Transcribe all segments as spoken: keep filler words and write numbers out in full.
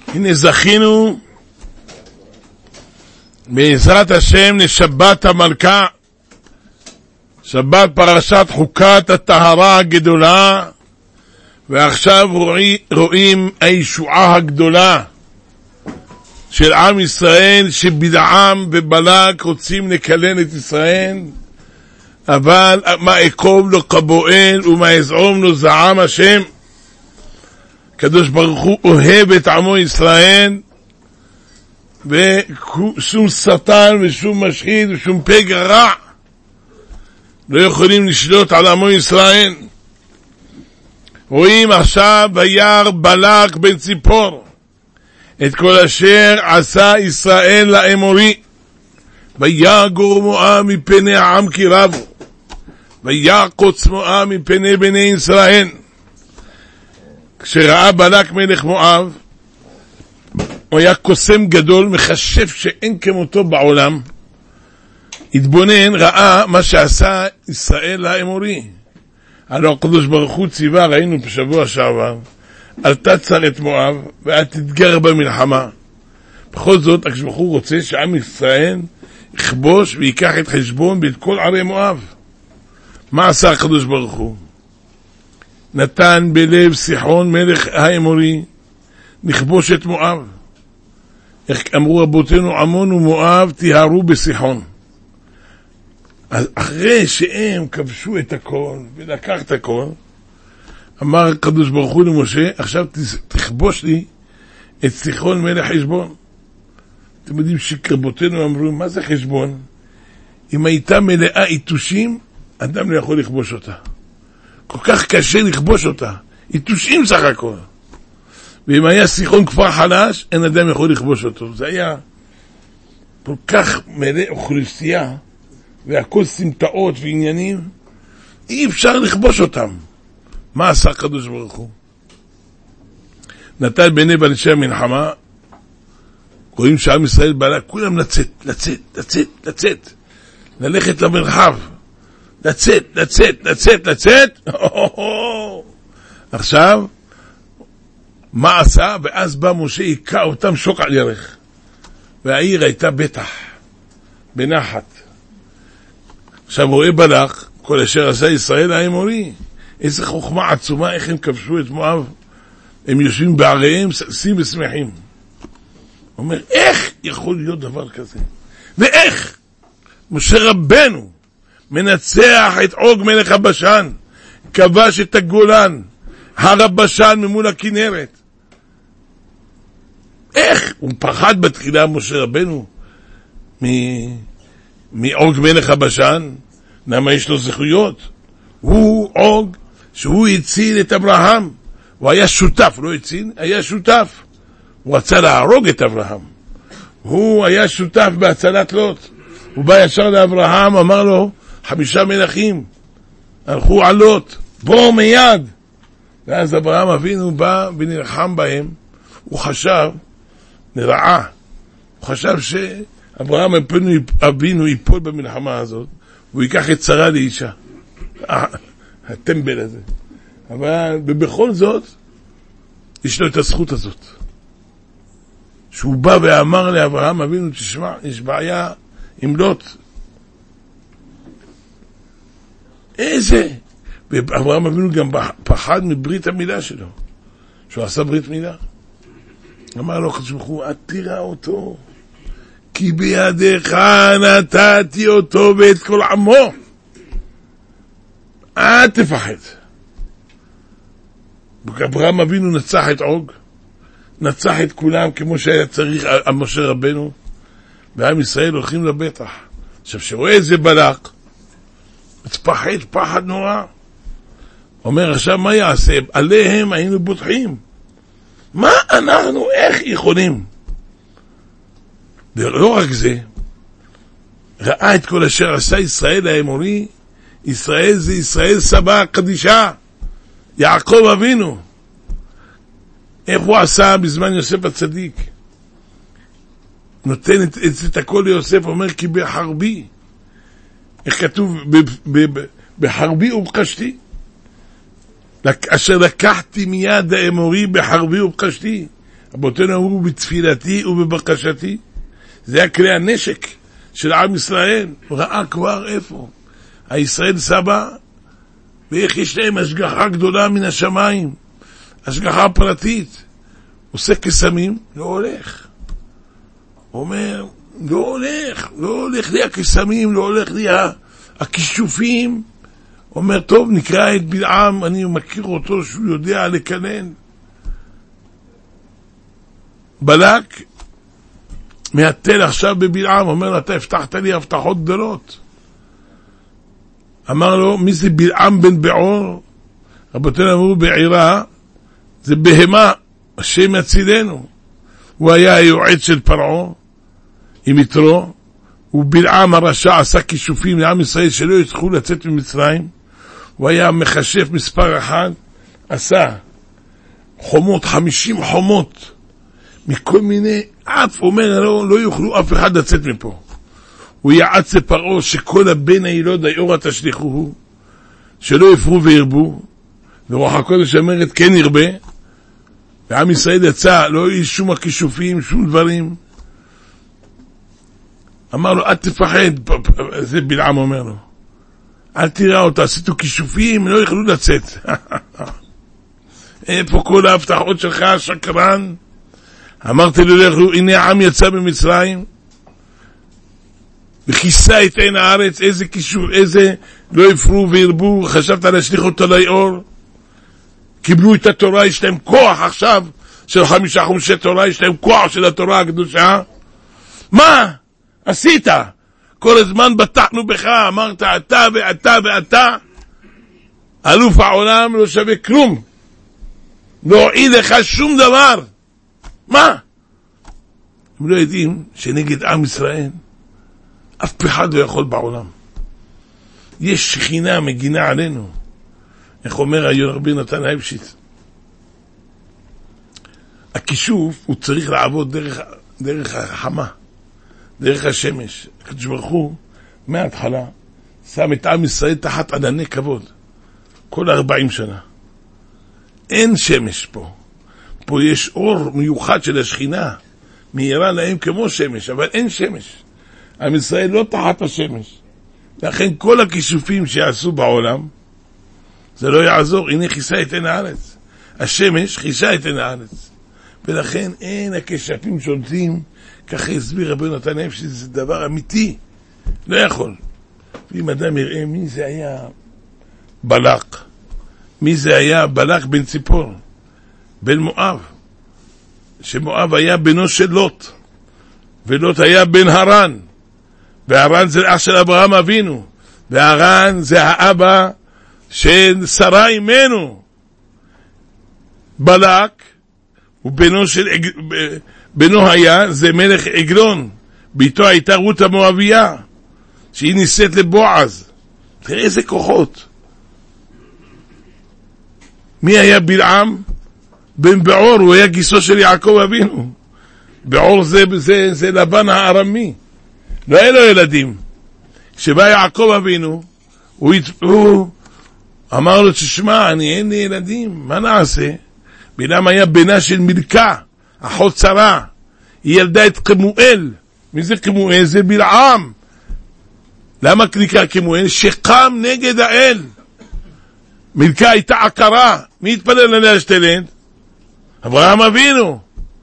הנה זכינו בעזרת השם לשבת המלכה, שבת פרשת חוקת הטהרה הגדולה, ועכשיו רואים, רואים הישועה הגדולה של עם ישראל, שבלעם ובלק רוצים לקלל את ישראל, אבל מה אקוב לו כבועל ומה יזעום לו זעם השם. הקדוש ברוך הוא אוהב את עמו ישראל, ושום שטן ושום משחית ושום פגע רע לא יכולים לשלוט על עמו ישראל. רואים עכשיו וירא בלק בן ציפור את כל אשר עשה ישראל לאמורי, ויגור מואב מפני העם כי רבו, ויקוץ מואב מפני בני ישראל. כשראה בלק מלך מואב, הוא היה קוסם גדול, מחשב שאין כמותו בעולם. התבונן, ראה מה שעשה ישראל לאמורי. הלא הקדוש ברוך הוא ציווה, ראינו בשבוע שעבר, אל תצר את מואב ואל תתגר במלחמה. בכל זאת, הקדוש ברוך הוא רוצה שעם ישראל יכבוש ויקח את חשבון ואת כל ערי מואב. מה עשה הקדוש ברוך הוא? נתן בלב סיחון מלך האמורי לכבוש את מואב. איך אמרו רבותינו, עמון ומואב תיהרו בסיחון. אז אחרי שהם כבשו את הכל ולקח את הכל, אמר הקדוש ברוך הוא למשה, עכשיו תכבוש לי את סיחון מלך חשבון. אתם יודעים שרבותינו אמרו, מה זה חשבון? אם הייתה מלאה עיתושים, אדם לא יכול לכבוש אותה. כל כך קשה לכבוש אותה, עיתושים סך הכל. ואם היה סיחון כפר חלש, אין אדם יכול לכבוש אותו. זה היה כל כך מלא אוכלוסייה, והכל סמטאות ועניינים, אי אפשר לכבוש אותם. מה עשה הקדוש ברוך הוא? נתן בני בנשי המלחמה, רואים שעם ישראל בעלה, כולם לצאת, לצאת, לצאת, לצאת, ללכת למרחב, לצאת, לצאת, לצאת, לצאת. עכשיו, מה עשה? ואז בא משה, עיקה אותם שוק על ירך. והעיר הייתה בטח, בנחת. עכשיו רואה בלק, כל אשר עשה ישראל האמורי, איזה חוכמה עצומה, איך הם כבשו את מואב. הם יושבים בעריהם, ששים ושמחים. הוא אומר, איך יכול להיות דבר כזה? ואיך משה רבנו מנצח את עוג מלך הבשן, כבש את הגולן, הר הבשן ממול הכנרת. איך? הוא פחד בתחילה משה רבנו מעוג מלך הבשן. למה יש לו זכויות? הוא עוג שהוא הציל את אברהם, הוא היה שותף, לא הציל, היה שותף. הוא רצה להרוג את אברהם, הוא היה שותף בהצלת לוט. הוא בא ישר לאברהם, אמר לו, חמישה מלכים הלכו על לוט, בוא מיד. ואז אברהם אבינו בא ונלחם בהם. הוא חשב נראה, הוא חשב שאברהם אבינו ייפול במלחמה הזאת, והוא ייקח את שרה לאישה, הטמבל הזה. אבל בכל זאת יש לו את הזכות הזאת, שהוא בא ואמר לאברהם אבינו, תשמע, יש בעיה עם לוט. איזה? ואברהם אבינו גם פחד מברית המילה שלו, שהוא עשה ברית מילה. אמר לו הקדוש ברוך הוא, אל תירא אותו, כי בידיך נתתי אותו ואת כל עמו. אל תפחד. אברהם אבינו נצח את עוג, נצח את כולם כמו שהיה צריך על משה רבנו, ועם ישראל הולכים לבטח. עכשיו שרואה איזה בלק, מתפחד פחד נורא. אומר עכשיו מה יעשה? עליהם היינו בוטחים. מה אנחנו, איך יכולים? ולא רק זה, ראה את כל אשר עשה ישראל האמורי. ישראל זה ישראל סבא קדישה, יעקב אבינו. איך הוא עשה בזמן יוסף הצדיק? נותן את, את, את הכל ליוסף, אומר כי בחרבי, איך כתוב? בחרבי ובקשתי, אשר לקחתי מיד האמורי בחרבי ובקשתי. רבותינו אמרו בתפילתי ובבקשתי, זה היה כלי הנשק של עם ישראל. הוא ראה כבר איפה הישראל סבא, ואיך יש להם השגחה גדולה מן השמיים, השגחה פרטית. עושה קסמים, לא הולך. הוא אומר, לא הולך, לא הולך לי הקסמים, לא הולך לי הכישופים. הוא אומר, טוב, נקרא את בלעם, אני מכיר אותו שהוא יודע לקנן. בלק מהתל עכשיו בבלעם, אומר לו, אתה הבטחת לי הבטחות גדולות. אמר לו, מי זה בלעם בן בעור? רבותינו אמרו, בעירה זה בהמה, השם יצילנו. הוא היה היועץ של פרעה עם יתרו, ובלעם הרשע עשה כישופים לעם ישראל שלא יצטרכו לצאת ממצרים. הוא היה מחשף מספר אחד, עשה חומות, חמישים חומות מכל מיני, אף אומר לא, לא יוכלו אף אחד לצאת מפה. הוא יעץ לפרעה שכל הבן הילוד היאורה תשליחוהו, שלא יפרו וירבו, ורוח הקודש אומרת כן ירבה. ועם ישראל יצא, לא יהיה שום הכישופים, שום דברים. אמר לו, אל תפחד, זה בלעם אומר לו, אל תראה אותה, עשיתו כישופים, לא יכלו לצאת. איפה כל ההבטחות שלך, שקרן? אמרתי לו, לכו, הנה העם יצא במצרים, וכיסה את עין הארץ, איזה כישוף, איזה לא יפרו וירבו, חשבת להשליך אותו ליאור, קיבלו את התורה, יש להם כוח עכשיו, של חמישה חומשי תורה, יש להם כוח של התורה הקדושה. מה עשית? כל הזמן בטחנו בך, אמרת אתה ואתה ואתה, אלוף העולם לא שווה כלום, לא הועיל לך שום דבר. מה? הם לא יודעים שנגד עם ישראל אף אחד לא יכול בעולם. יש שכינה מגינה עלינו. איך אומר היום רבי נתן הייבשיץ, הכישוף הוא צריך לעבוד דרך, דרך החמה, דרך השמש. הקדוש ברוך הוא מההתחלה שם את עם ישראל תחת ענני כבוד כל ארבעים שנה. אין שמש פה, פה יש אור מיוחד של השכינה, מהירה להם כמו שמש, אבל אין שמש. עם ישראל לא תחת השמש, לכן כל הכישופים שעשו בעולם זה לא יעזור. הנה חיסה את עין הארץ, השמש חיסה את עין הארץ, ולכן אין הכישופים שולטים. ככה הסביר רבי נתן הייבשיץ, שזה דבר אמיתי, לא יכול. ואם אדם יראה מי זה היה בלק, מי זה היה בלק בן ציפור, בן מואב, שמואב היה בנו של לוט, ולוט היה בן הרן, והרן זה אח של אברהם אבינו, והרן זה האבא של שרה אימנו. בלק ובנו של בנו היה זה מלך עגלון, ביתו הייתה רות המואביה שהיא נישאת לבועז. תראה איזה כוחות. מי היה בלעם? בן בעור, הוא היה גיסו של יעקב אבינו. בעור זה, זה, זה לבן הארמי, לא היה לו ילדים. כשבא יעקב אבינו הוא, הוא אמר לו, תשמע, אני אין לי ילדים, מה נעשה? בלעם היה בנה של מלכה, אחות שרה, היא ילדה את כמואל. מי זה כמואל? זה בלעם. למה נקרא כמואל? שקם נגד האל. מלכה הייתה עקרה, מי התפלל עליה שתלד? אברהם אבינו.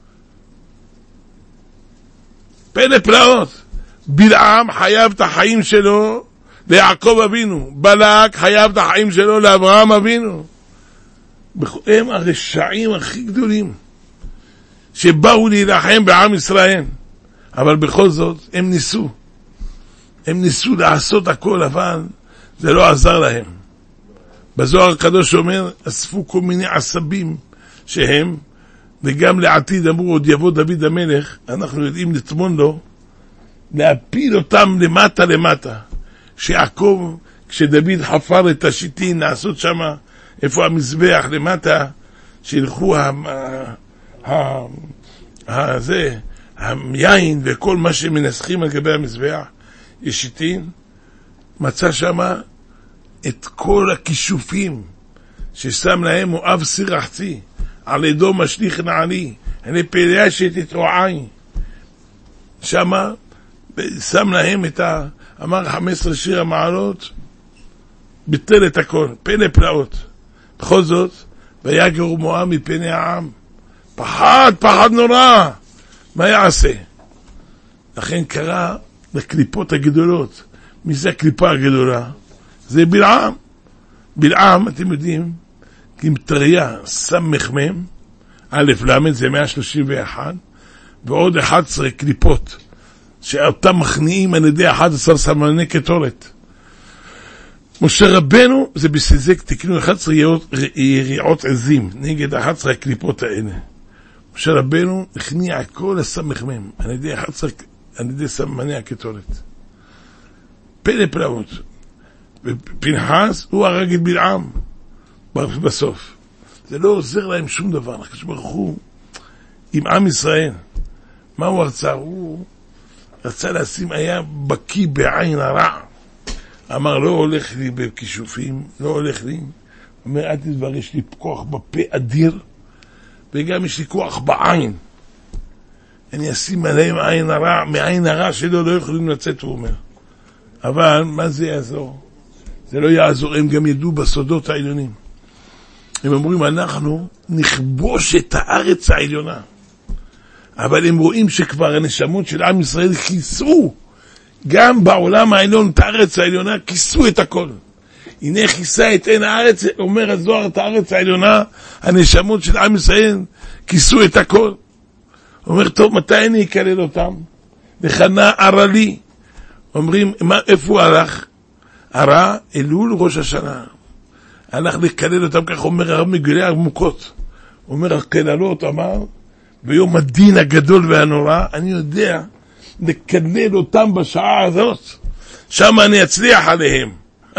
פלא פלאות. בלעם חייב את החיים שלו ליעקב אבינו, בלק חייב את החיים שלו לאברהם אבינו. הם הרשעים הכי גדולים שבאו להילחם בעם ישראל, אבל בכל זאת הם ניסו הם ניסו לעשות הכל, אבל זה לא עזר להם. בזוהר הקדוש אומר, אספו כל מיני עשבים שהם, וגם לעתיד אמרו, עוד יבוא דוד המלך, אנחנו יודעים לטמון לו, להפיל אותם למטה למטה. שיעקב, כשדוד חפר את השיטין, לעשות שם, איפה המזבח למטה, שילכו הזה, היין וכל מה שמנסחים על גבי המזבח, יש שיטין, מצא שם את כל הכישופים ששם להם מואב סירחצי, על ידו משליך נעלי, אני פלאה שתתרועי. שמה, שם להם את ה... אמר חמש עשרה שיר המעלות, ביטל את הכל, פלא פלאות. בכל זאת, ויגר מואב מפני העם. פחד, פחד נורא. מה יעשה? לכן קרא לקליפות הגדולות. מי זה הקליפה הגדולה? זה בלעם. בלעם, אתם יודעים, כמטריה סמ"ם, א' למד זה מאה שלושים ואחת, ועוד אחת עשרה קליפות, שאותם מכניעים על ידי אחד עשר סמני קטורת. משה רבנו, זה בסזק, תקנו אחת עשרה יריעות עזים, נגד אחת עשרה הקליפות האלה. משה רבנו הכניע כל הסמ"ם, על ידי אחת עשרה, על ידי סמני הקטורת. פלא פלאות. ופנחס הוא הרג את בלעם בסוף. זה לא עוזר להם שום דבר. הקדוש ברוך הוא עם עם ישראל. מה הוא רצה? הוא רצה לשים, היה בקי בעין הרע. אמר, לא הולך לי בכישופים, לא הולך לי. אומר, אל תדבר, יש לי כוח בפה אדיר, וגם יש לי כוח בעין. אני אשים עליהם עין הרע, מעין הרע שלו לא יכולים לצאת, הוא אומר. אבל מה זה יעזור? זה לא יעזור, הם גם ידעו בסודות העליונים. הם אומרים, אנחנו נכבוש את הארץ העליונה. אבל הם רואים שכבר הנשמות של עם ישראל כיסו, גם בעולם העליון, את הארץ העליונה, כיסו את הכל. הנה כיסה את עין הארץ, אומר הזוהר, את הארץ העליונה, הנשמות של עם ישראל כיסו את הכל. אומר, טוב, מתי אני אקלל אותם? וחנה ערה לי. אומרים, מה, איפה הוא הלך? ערה אלול ראש השנה. הלך לקלל אותם, כך אומר הרב מגולי עמוקות. אומר, הקללות אמר, ביום הדין הגדול והנורא, אני יודע לקלל אותם בשעה הזאת. שם אני אצליח עליהם.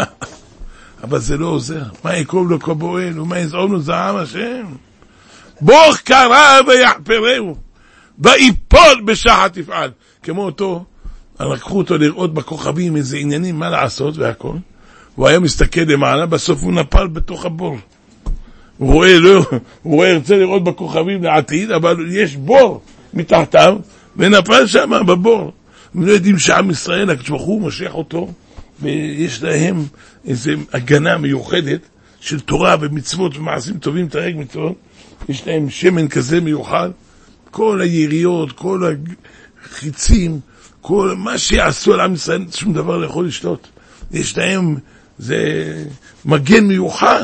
אבל זה לא עוזר. מה יקום לו כבועל, ומה יזעום לו זעם השם? בור קרא ויחפרהו, ויפול בשחת יפעל. כמו אותו, לקחו אותו לראות בכוכבים איזה עניינים, מה לעשות והכל. הוא היה מסתכל למעלה, בסוף הוא נפל בתוך הבור. הוא רואה, לא, הוא רואה, ירצה לראות בכוכבים לעתיד, אבל יש בור מתחתיו, ונפל שם בבור. הם לא יודעים שעם ישראל, הקדוש ברוך הוא מושך אותו, ויש להם איזו הגנה מיוחדת של תורה ומצוות ומעשים טובים, תרג מצוות. יש להם שמן כזה מיוחד. כל היריות, כל החיצים, כל מה שיעשו על עם ישראל, שום דבר לא יכול לשלוט. יש להם, זה מגן מיוחד.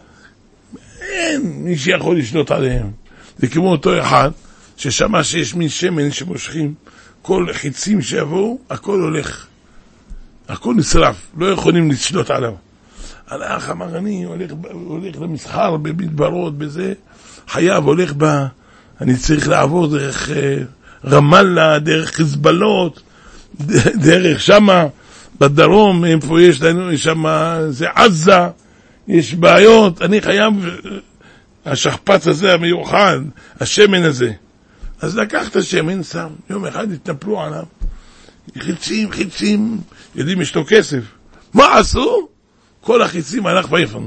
אין מי שיכול לשלוט עליהם. זה כמו אותו אחד, ששמע שיש מין שמן שמושכים, כל חיצים שיבואו, הכל הולך. הכל נשרף, לא יכולים לשלוט עליו. הלך, אמר אני, הולך, הולך למסחר, במדברות, בזה, חייב, הולך ב... אני צריך לעבור דרך אה, רמאללה, דרך חזבאללות, דרך שמה, בדרום, איפה יש לנו, שמה, זה עזה, יש בעיות, אני חייב, השכפץ הזה המיוחד, השמן הזה. אז לקח את השמן, שם, יום אחד התנפלו עליו, חיצים, חיצים, יודעים, יש לו כסף. מה עשו? כל החיצים הלך ויפן.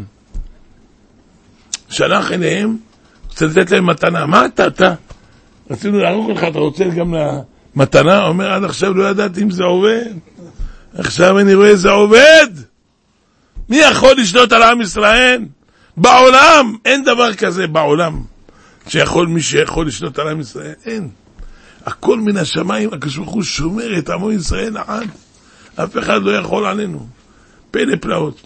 שלח אליהם, רוצה לתת להם מתנה. מה אתה, אתה? רצינו להרוג לך, אתה רוצה גם למתנה? אומר, עד עכשיו לא ידעתי אם זה עובד. עכשיו אני רואה זה עובד. מי יכול לשלוט על עם ישראל? בעולם, אין דבר כזה בעולם. שיכול, מי שיכול לשלוט על עם ישראל, אין. הכל מן השמיים, הקדוש ברוך הוא שומר את עמו ישראל לעד. אף אחד לא יכול עלינו. פלא פלאות.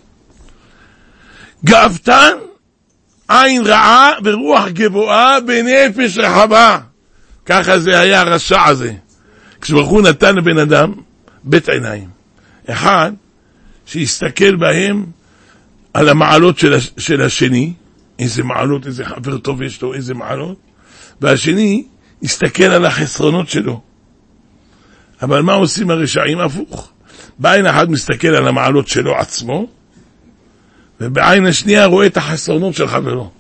גאוותן, עין רעה ורוח גבוהה בנפש רחבה. ככה זה היה הרשע הזה. כשברוך הוא נתן לבן אדם בית עיניים. אחד, שיסתכל בהם על המעלות של, הש... של השני, איזה מעלות, איזה חבר טוב יש לו, איזה מעלות, והשני, יסתכל על החסרונות שלו. אבל מה עושים הרשעים? הפוך. בעין אחת מסתכל על המעלות שלו עצמו, ובעין השנייה רואה את החסרונות של חברו.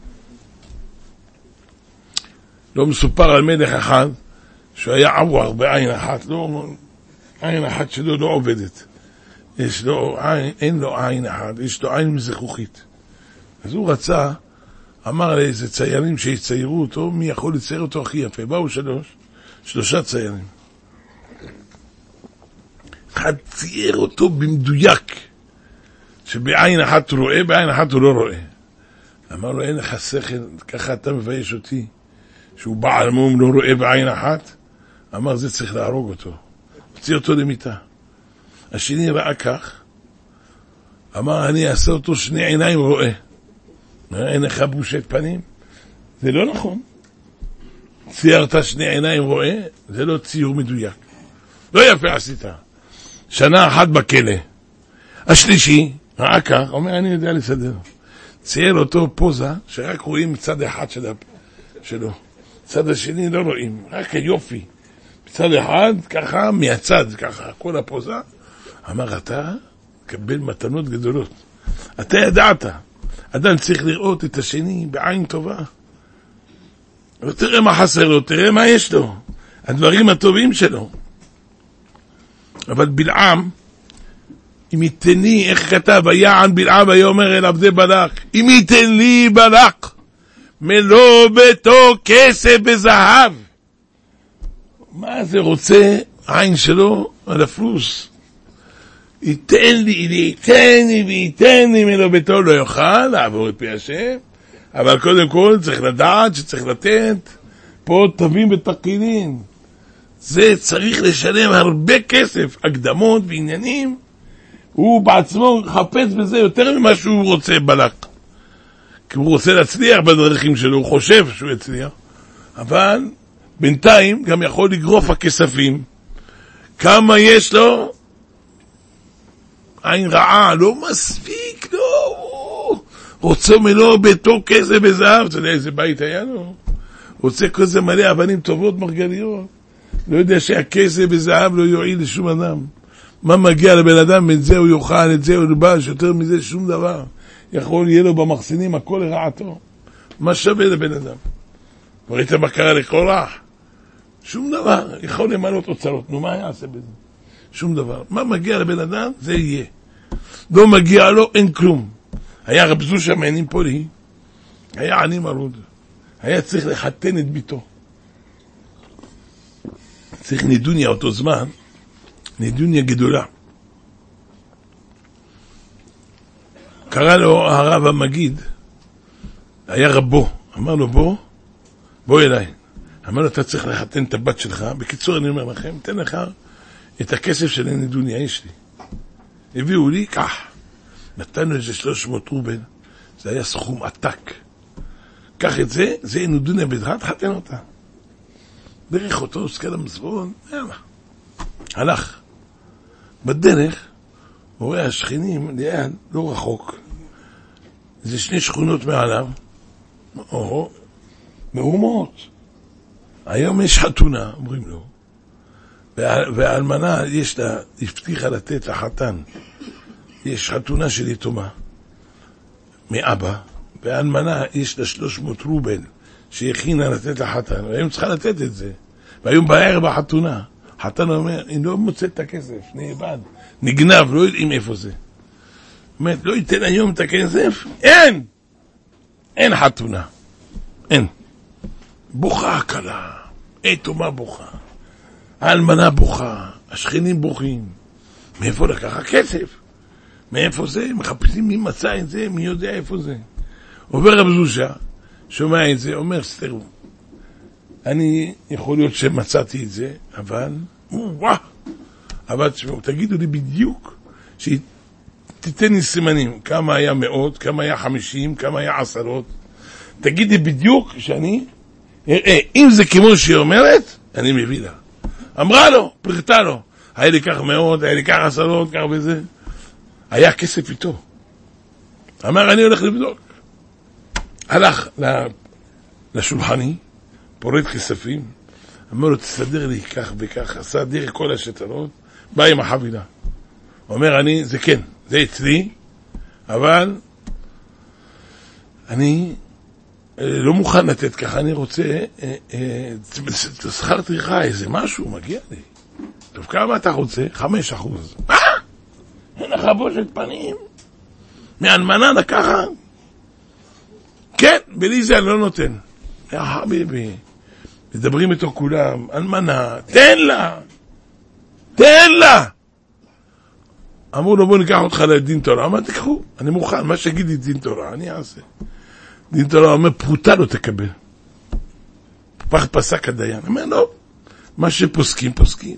לא מסופר על מלך אחד, שהוא היה עוור בעין אחת, לא, עין אחת שלו לא עובדת. יש לו עין, אין לו עין אחת, יש לו עין מזכוכית. אז הוא רצה, אמר לאיזה ציירים שיציירו אותו, מי יכול לצייר אותו הכי יפה? באו שלוש, שלושה ציירים. אחד צייר אותו במדויק, שבעין אחת הוא רואה, בעין אחת הוא לא רואה. אמר לו, אין לך שכל, ככה אתה מבייש אותי, שהוא בעל מום לא רואה בעין אחת? אמר, זה צריך להרוג אותו. הוציא אותו למיטה. השני ראה כך, אמר, אני אעשה אותו שני עיניים רואה. אין לך בושת פנים? זה לא נכון. ציירת שני עיניים רואה, זה לא ציור מדויק. לא יפה עשית. שנה אחת בכלא. השלישי, ראה כך, אומר, אני יודע לסדר. צייר אותו פוזה, שרק רואים מצד אחד של שלו. צד השני לא רואים, רק היופי. מצד אחד, ככה, מהצד, ככה, כל הפוזה. אמר, אתה קבל מתנות גדולות. אתה ידעת. אדם צריך לראות את השני בעין טובה. ותראה מה חסר לו, תראה מה יש לו. הדברים הטובים שלו. אבל בלעם, אם ייתן לי, איך כתב, היען בלעם ויאמר אל עבדי בלק, אם ייתן לי בלק, מלוא ביתו כסף וזהב. מה זה רוצה? עין שלו על הפלוס. ייתן לי, ייתן לי, וייתן לי מלוא ביתו, לא יוכל לעבור את פי השם, אבל קודם כל צריך לדעת שצריך לתת פה תווים ותקילין. זה צריך לשלם הרבה כסף, הקדמות ועניינים. הוא בעצמו חפץ בזה יותר ממה שהוא רוצה בלק. כי הוא רוצה להצליח בדרכים שלו, הוא חושב שהוא יצליח. אבל בינתיים גם יכול לגרוף הכספים. כמה יש לו? עין רעה, לא מספיק, לא. רוצה מלוא ביתו כסף וזהב. אתה יודע איזה בית היה לו? רוצה כזה מלא אבנים טובות מרגליות. לא יודע שהכסף וזהב לא יועיל לשום אדם. מה מגיע לבן אדם? את זה הוא יאכל, את זה הוא ילבש, יותר מזה שום דבר. יכול יהיה לו במחסנים הכל לרעתו. מה שווה לבן אדם? וראית מה קרה לקורח? שום דבר. יכול למלות אוצרות. נו, מה יעשה בזה? שום דבר. מה מגיע לבן אדם? זה יהיה. לא מגיע לו, אין כלום. היה רב זושה מעיינים פולי, היה עני מרוד. היה צריך לחתן את ביתו. צריך נדוניה אותו זמן, נדוניה גדולה. קרא לו הרב המגיד, היה רבו, אמר לו בוא, בוא אליי. אמר לו אתה צריך לחתן את הבת שלך, בקיצור אני אומר לכם, תן לך את הכסף של הנדוניה, יש לי. הביאו לי, כך. נתנו איזה שלוש מאות רובל, זה היה סכום עתק. קח את זה, זה נדוניה בדרך, תחתן אותה. דרך אותו, סקל המזרון, יאללה. הלך. בדרך, הוא רואה השכנים ליד, לא רחוק. זה שני שכונות מעליו. או, מהומות. היום יש חתונה, אומרים לו. והאלמנה, יש לה, הבטיחה לתת לחתן. יש חתונה של יתומה. מאבא. והאלמנה, יש לה שלוש מאות רובל. שהכינה לתת לחתן, והיום צריכה לתת את זה. והיום בערב החתונה, חתן אומר, אני לא מוצא את הכסף, נאבד, נגנב, לא יודעים איפה זה. אומרת, לא ייתן היום את הכסף? אין! אין חתונה. אין. בוכה הקלה, היתומה בוכה, האלמנה בוכה, השכנים בוכים. מאיפה לקח הכסף? מאיפה זה? מחפשים מי מצא את זה, מי יודע איפה זה. עובר רב זושה, שומע את זה, אומר סתרו, אני יכול להיות שמצאתי את זה, אבל, וואו, אבל תשמעו, תגידו לי בדיוק, שתיתן לי סימנים, כמה היה מאות, כמה היה חמישים, כמה היה עשרות, תגידי בדיוק שאני, אה, אם זה כמו שהיא אומרת, אני מביא לה. אמרה לו, פרטה לו, היה לי כך מאות, היה לי כך עשרות, כך וזה, היה כסף איתו. אמר, אני הולך לבדוק. הלך לשולחני, פורט כספים, אמר לו, תסדר לי כך וכך, עשה דרך כל השטרות, בא עם החבילה. אומר, אני, זה כן, זה אצלי, אבל אני לא מוכן לתת ככה, אני רוצה, שכר טרחה, איזה משהו, מגיע לי. טוב, כמה אתה רוצה? חמש אחוז. מה? אין לך בושת פנים? מאלמנה לקחה? כן, בלי זה אני לא נותן. יא חביבי, מדברים איתו כולם, על מנה, תן לה, תן לה. אמרו לו, בוא ניקח אותך לדין תורה. אמרתי, תקחו, אני מוכן, מה שגידי דין תורה, אני אעשה. דין תורה אומר, פרוטה לא תקבל. פח פסק הדיין. אומר, לא, מה שפוסקים, פוסקים.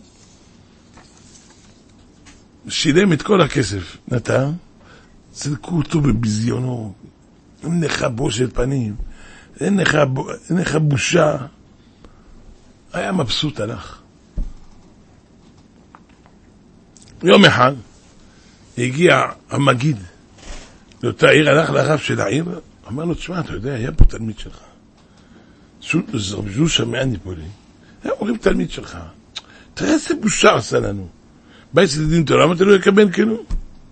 שילם את כל הכסף, נתן, צדקו אותו בביזיונו, אין לך בושת פנים, אין לך, אין לך בושה. היה מבסוט הלך. יום אחד, הגיע המגיד לאותה עיר, הלך לרב של העיר, אמר לו, תשמע, אתה יודע, היה פה תלמיד שלך. ז'ושה מהניפולי. היה אומרים תלמיד שלך. תראה איזה בושה עשה לנו. בא אצל דין תורה, אמרת לו לקבל כאילו?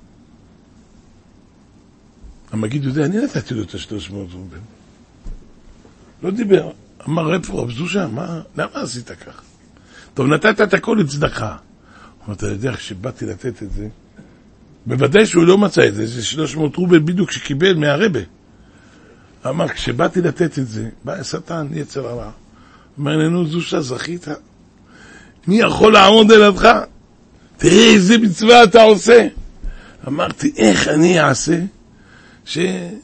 המגיד יודע, אני נתתי לו את השלוש מאות רובל. לא דיבר. אמר, רב רב ז'ושה, מה? למה עשית כך? טוב, נתת את הכל לצדקה. אמרת, אתה יודע, כשבאתי לתת את זה, בוודאי שהוא לא מצא את זה, זה שלוש מאות רובל בדיוק שקיבל מהרבה. אמר, כשבאתי לתת את זה, בא השטן, יצר הרע. אמר לנו, זושה, זכית? מי יכול לעמוד אליך? תראה איזה מצווה אתה עושה. אמרתי, איך אני אעשה? ש...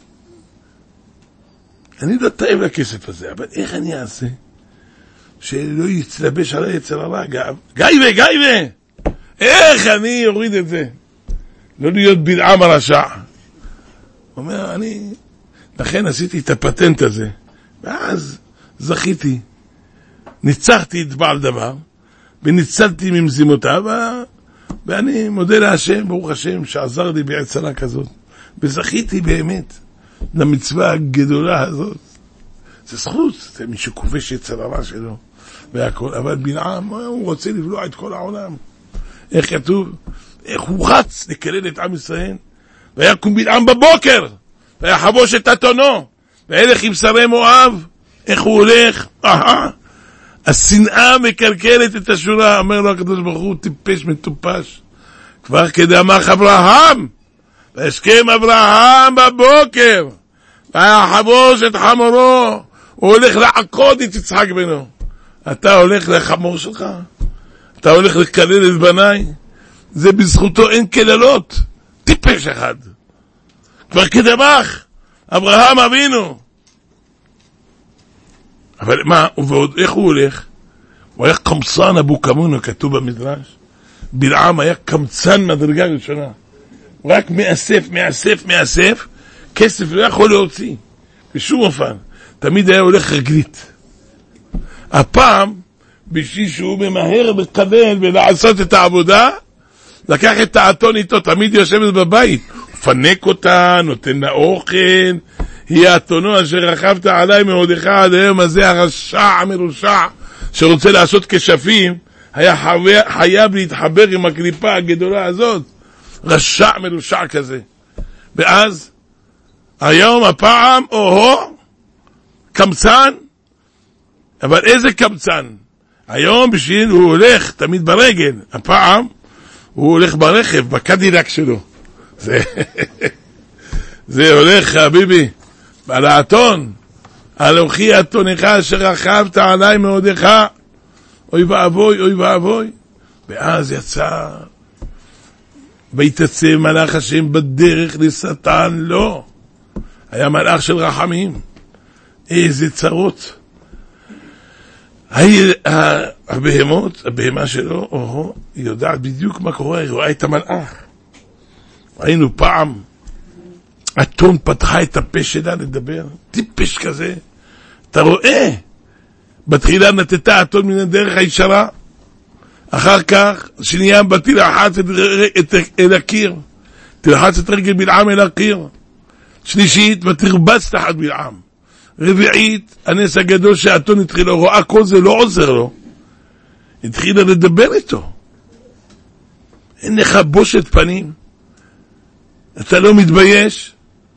אני לא טעם לכסף הזה, אבל איך אני אעשה? שלא יצלבש עלי יצר הרע. גייבה, גייבה! איך אני אוריד את זה? לא להיות בלעם הרשע. הוא אומר, אני... לכן עשיתי את הפטנט הזה. ואז זכיתי. ניצחתי את בעל דבר, וניצלתי ממזימותיו, ואני מודה להשם, ברוך השם, שעזר לי בעצרה כזאת. וזכיתי באמת למצווה הגדולה הזאת. זה זכות, זה מי שכובש יצר הרע שלו. והכל. אבל בלעם, הוא רוצה לבלוע את כל העולם. איך כתוב? איך הוא רץ לקלל את עם ישראל? ויקום בלעם בבוקר, ויחבוש את אתונו, וילך עם שרי מואב. איך הוא הולך? אהה. השנאה מקלקלת את השורה. אומר לו הקדוש ברוך הוא, טיפש מטופש. כבר כדמך אברהם, והשכם אברהם בבוקר, ויחבוש את חמורו. הוא הולך לעקוד את יצחק בנו. אתה הולך לחמור שלך? אתה הולך לקלל את בניי? זה בזכותו אין כללות. טיפש אחד. כבר כדמך אברהם אבינו. אבל מה, ועוד איך הוא הולך? הוא היה קמצן אבו כמונו, כתוב במדרש. בלעם היה קמצן מדרגה ראשונה. הוא רק מאסף, מאסף, מאסף, כסף לא יכול להוציא. בשום אופן. תמיד היה הולך רגלית. הפעם, בשביל שהוא ממהר לקבל ולעשות את העבודה, לקח את האתון איתו, תמיד יושבת בבית. פנק אותה, נותן לה אוכל, היא האתונו אשר רכבת עליי מעודך עד היום הזה, הרשע המרושע, שרוצה לעשות כשפים, היה חייב להתחבר עם הקליפה הגדולה הזאת, רשע מרושע כזה. ואז, היום הפעם, או-הו, קמצן, אבל איזה קמצן? היום בשביל הוא הולך תמיד ברגל, הפעם הוא הולך ברכב, בקדילק שלו. זה, זה הולך, חביבי, על האתון, על אוכי אתונך אשר רכבת עליי מעודך, אוי ואבוי, אוי ואבוי. ואז יצא, ויתצא מלאך השם בדרך לשטן, לא. היה מלאך של רחמים. איזה צרות. הבהמות, הבהמה שלו, או, היא יודעת בדיוק מה קורה, היא רואה את המלאך. ראינו פעם, אתון פתחה את הפה שלה לדבר, טיפש כזה. אתה רואה, בתחילה נתתה אתון מן הדרך הישרה, אחר כך, שנייה באתי לחץ את, את, אל הקיר, תלחץ את רגל בלעם אל הקיר, שלישית, ותרבץ תחת בלעם, רביעית, הנס הגדול שהאתון התחילה, רואה כל זה לא עוזר לו, התחילה לדבר איתו, אין לך בושת פנים, אתה לא מתבייש,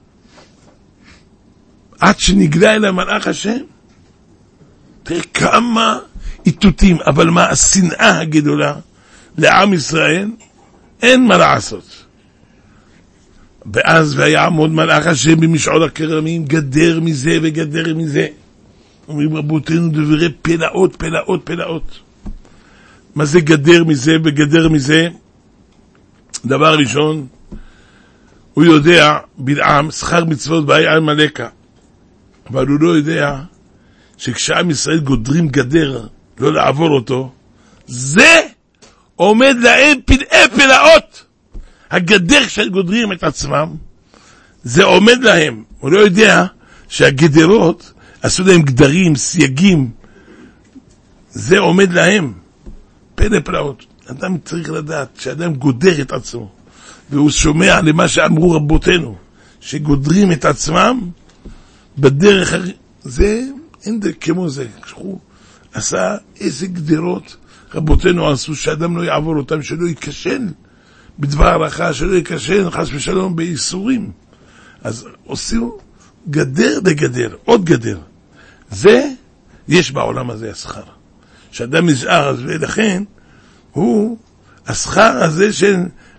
עד שנגלה אל המלאך השם, תראה כמה איתותים, אבל מה השנאה הגדולה לעם ישראל, אין מה לעשות. ואז ויעמוד מלאך השם במשעול הכרמים, גדר מזה וגדר מזה. אומרים רבותינו דברי פלאות, פלאות, פלאות. מה זה גדר מזה וגדר מזה? דבר ראשון, הוא יודע, בלעם, שכר מצוות באי עמלק, אבל הוא לא יודע שכשעם ישראל גודרים גדר, לא לעבור אותו, זה עומד להם פלאי פלאות. הגדר שגודרים את עצמם, זה עומד להם. הוא לא יודע שהגדרות עשו להם גדרים, סייגים, זה עומד להם. פלא פלאות. אדם צריך לדעת שאדם גודר את עצמו, והוא שומע למה שאמרו רבותינו, שגודרים את עצמם בדרך, זה אין דה כמו זה. כשהוא עשה איזה גדרות רבותינו עשו, שאדם לא יעבור אותם, שלא יקשן בדבר הלכה, שלא יקשן חס ושלום באיסורים. אז עושים גדר דגדר, עוד גדר. זה יש בעולם הזה השכר שאדם נזהר, ולכן הוא השכר הזה של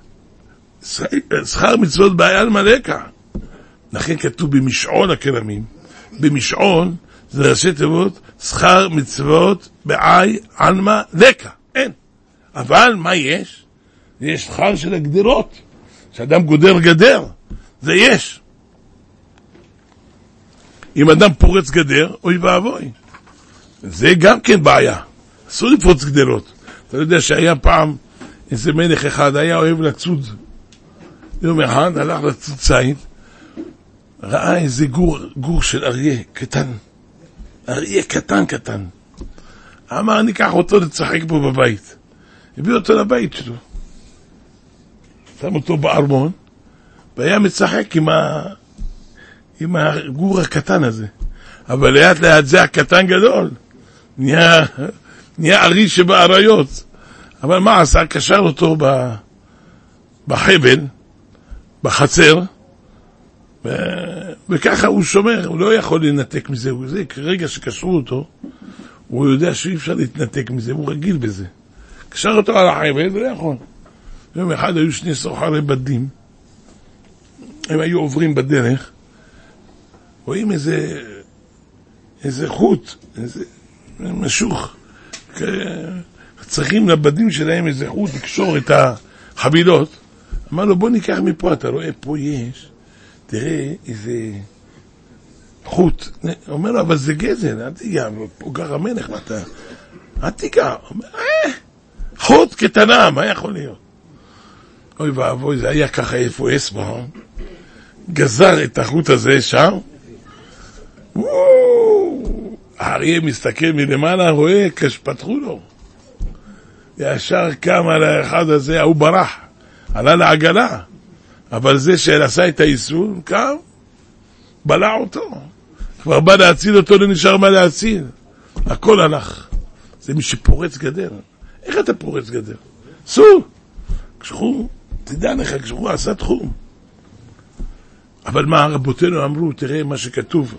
שכר מצוות באי עמלק. לכן כתוב במשעול הכרמים, במשעול זה ראשי תיבות שכר מצוות באי עמלק. אין. אבל מה יש? יש שכר של הגדרות, שאדם גודר גדר, זה יש. אם אדם פורץ גדר, אוי ואבוי, זה גם כן בעיה. אסור לפרוץ גדרות. אתה יודע שהיה פעם איזה מלך אחד, היה אוהב לצוד. יום אחד הלך לצוד ציד, ראה איזה גור, גור של אריה קטן, אריה קטן קטן. אמר, ניקח אותו לצחק בו בבית. הביא אותו לבית שלו, שם אותו בארמון, והיה מצחק עם, ה... עם הגור הקטן הזה. אבל לאט לאט זה הקטן גדול, נהיה, נהיה ארי שבאריות. אבל מה עשה? קשר אותו ב... בחבל, בחצר, ו... וככה הוא שומר, הוא לא יכול לנתק מזה. זה כרגע שקשרו אותו, הוא יודע שאי אפשר להתנתק מזה, הוא רגיל בזה. קשר אותו על החבל, הוא לא יכול. יום אחד היו שני סוחרי בדים, הם היו עוברים בדרך, רואים איזה, איזה חוט, איזה משוך, צריכים לבדים שלהם איזה חוט לקשור את החבילות. אמר לו, בוא ניקח מפה, אתה רואה, פה יש, תראה איזה חוט. אומר לו, אבל זה גזל, אל תיגע, פה גר המלך, מה אתה, אל תיגע. אומר, אה, חוט קטנה, מה יכול להיות? אוי ואבוי, זה היה ככה איפה אסבא, גזר את החוט הזה שם, האריה מסתכל מלמעלה, רואה, כשפתחו לו, ישר קם על האחד הזה, הוא ברח, עלה לעגלה, אבל זה שעשה את האיסור, קם, בלע אותו, כבר בא להציל אותו, לא נשאר מה להציל, הכל הלך. זה מי שפורץ גדר. איך אתה פורץ גדר? סור, כשחו, תדע לך, כשחו עשה תחום. אבל מה רבותינו אמרו, תראה מה שכתוב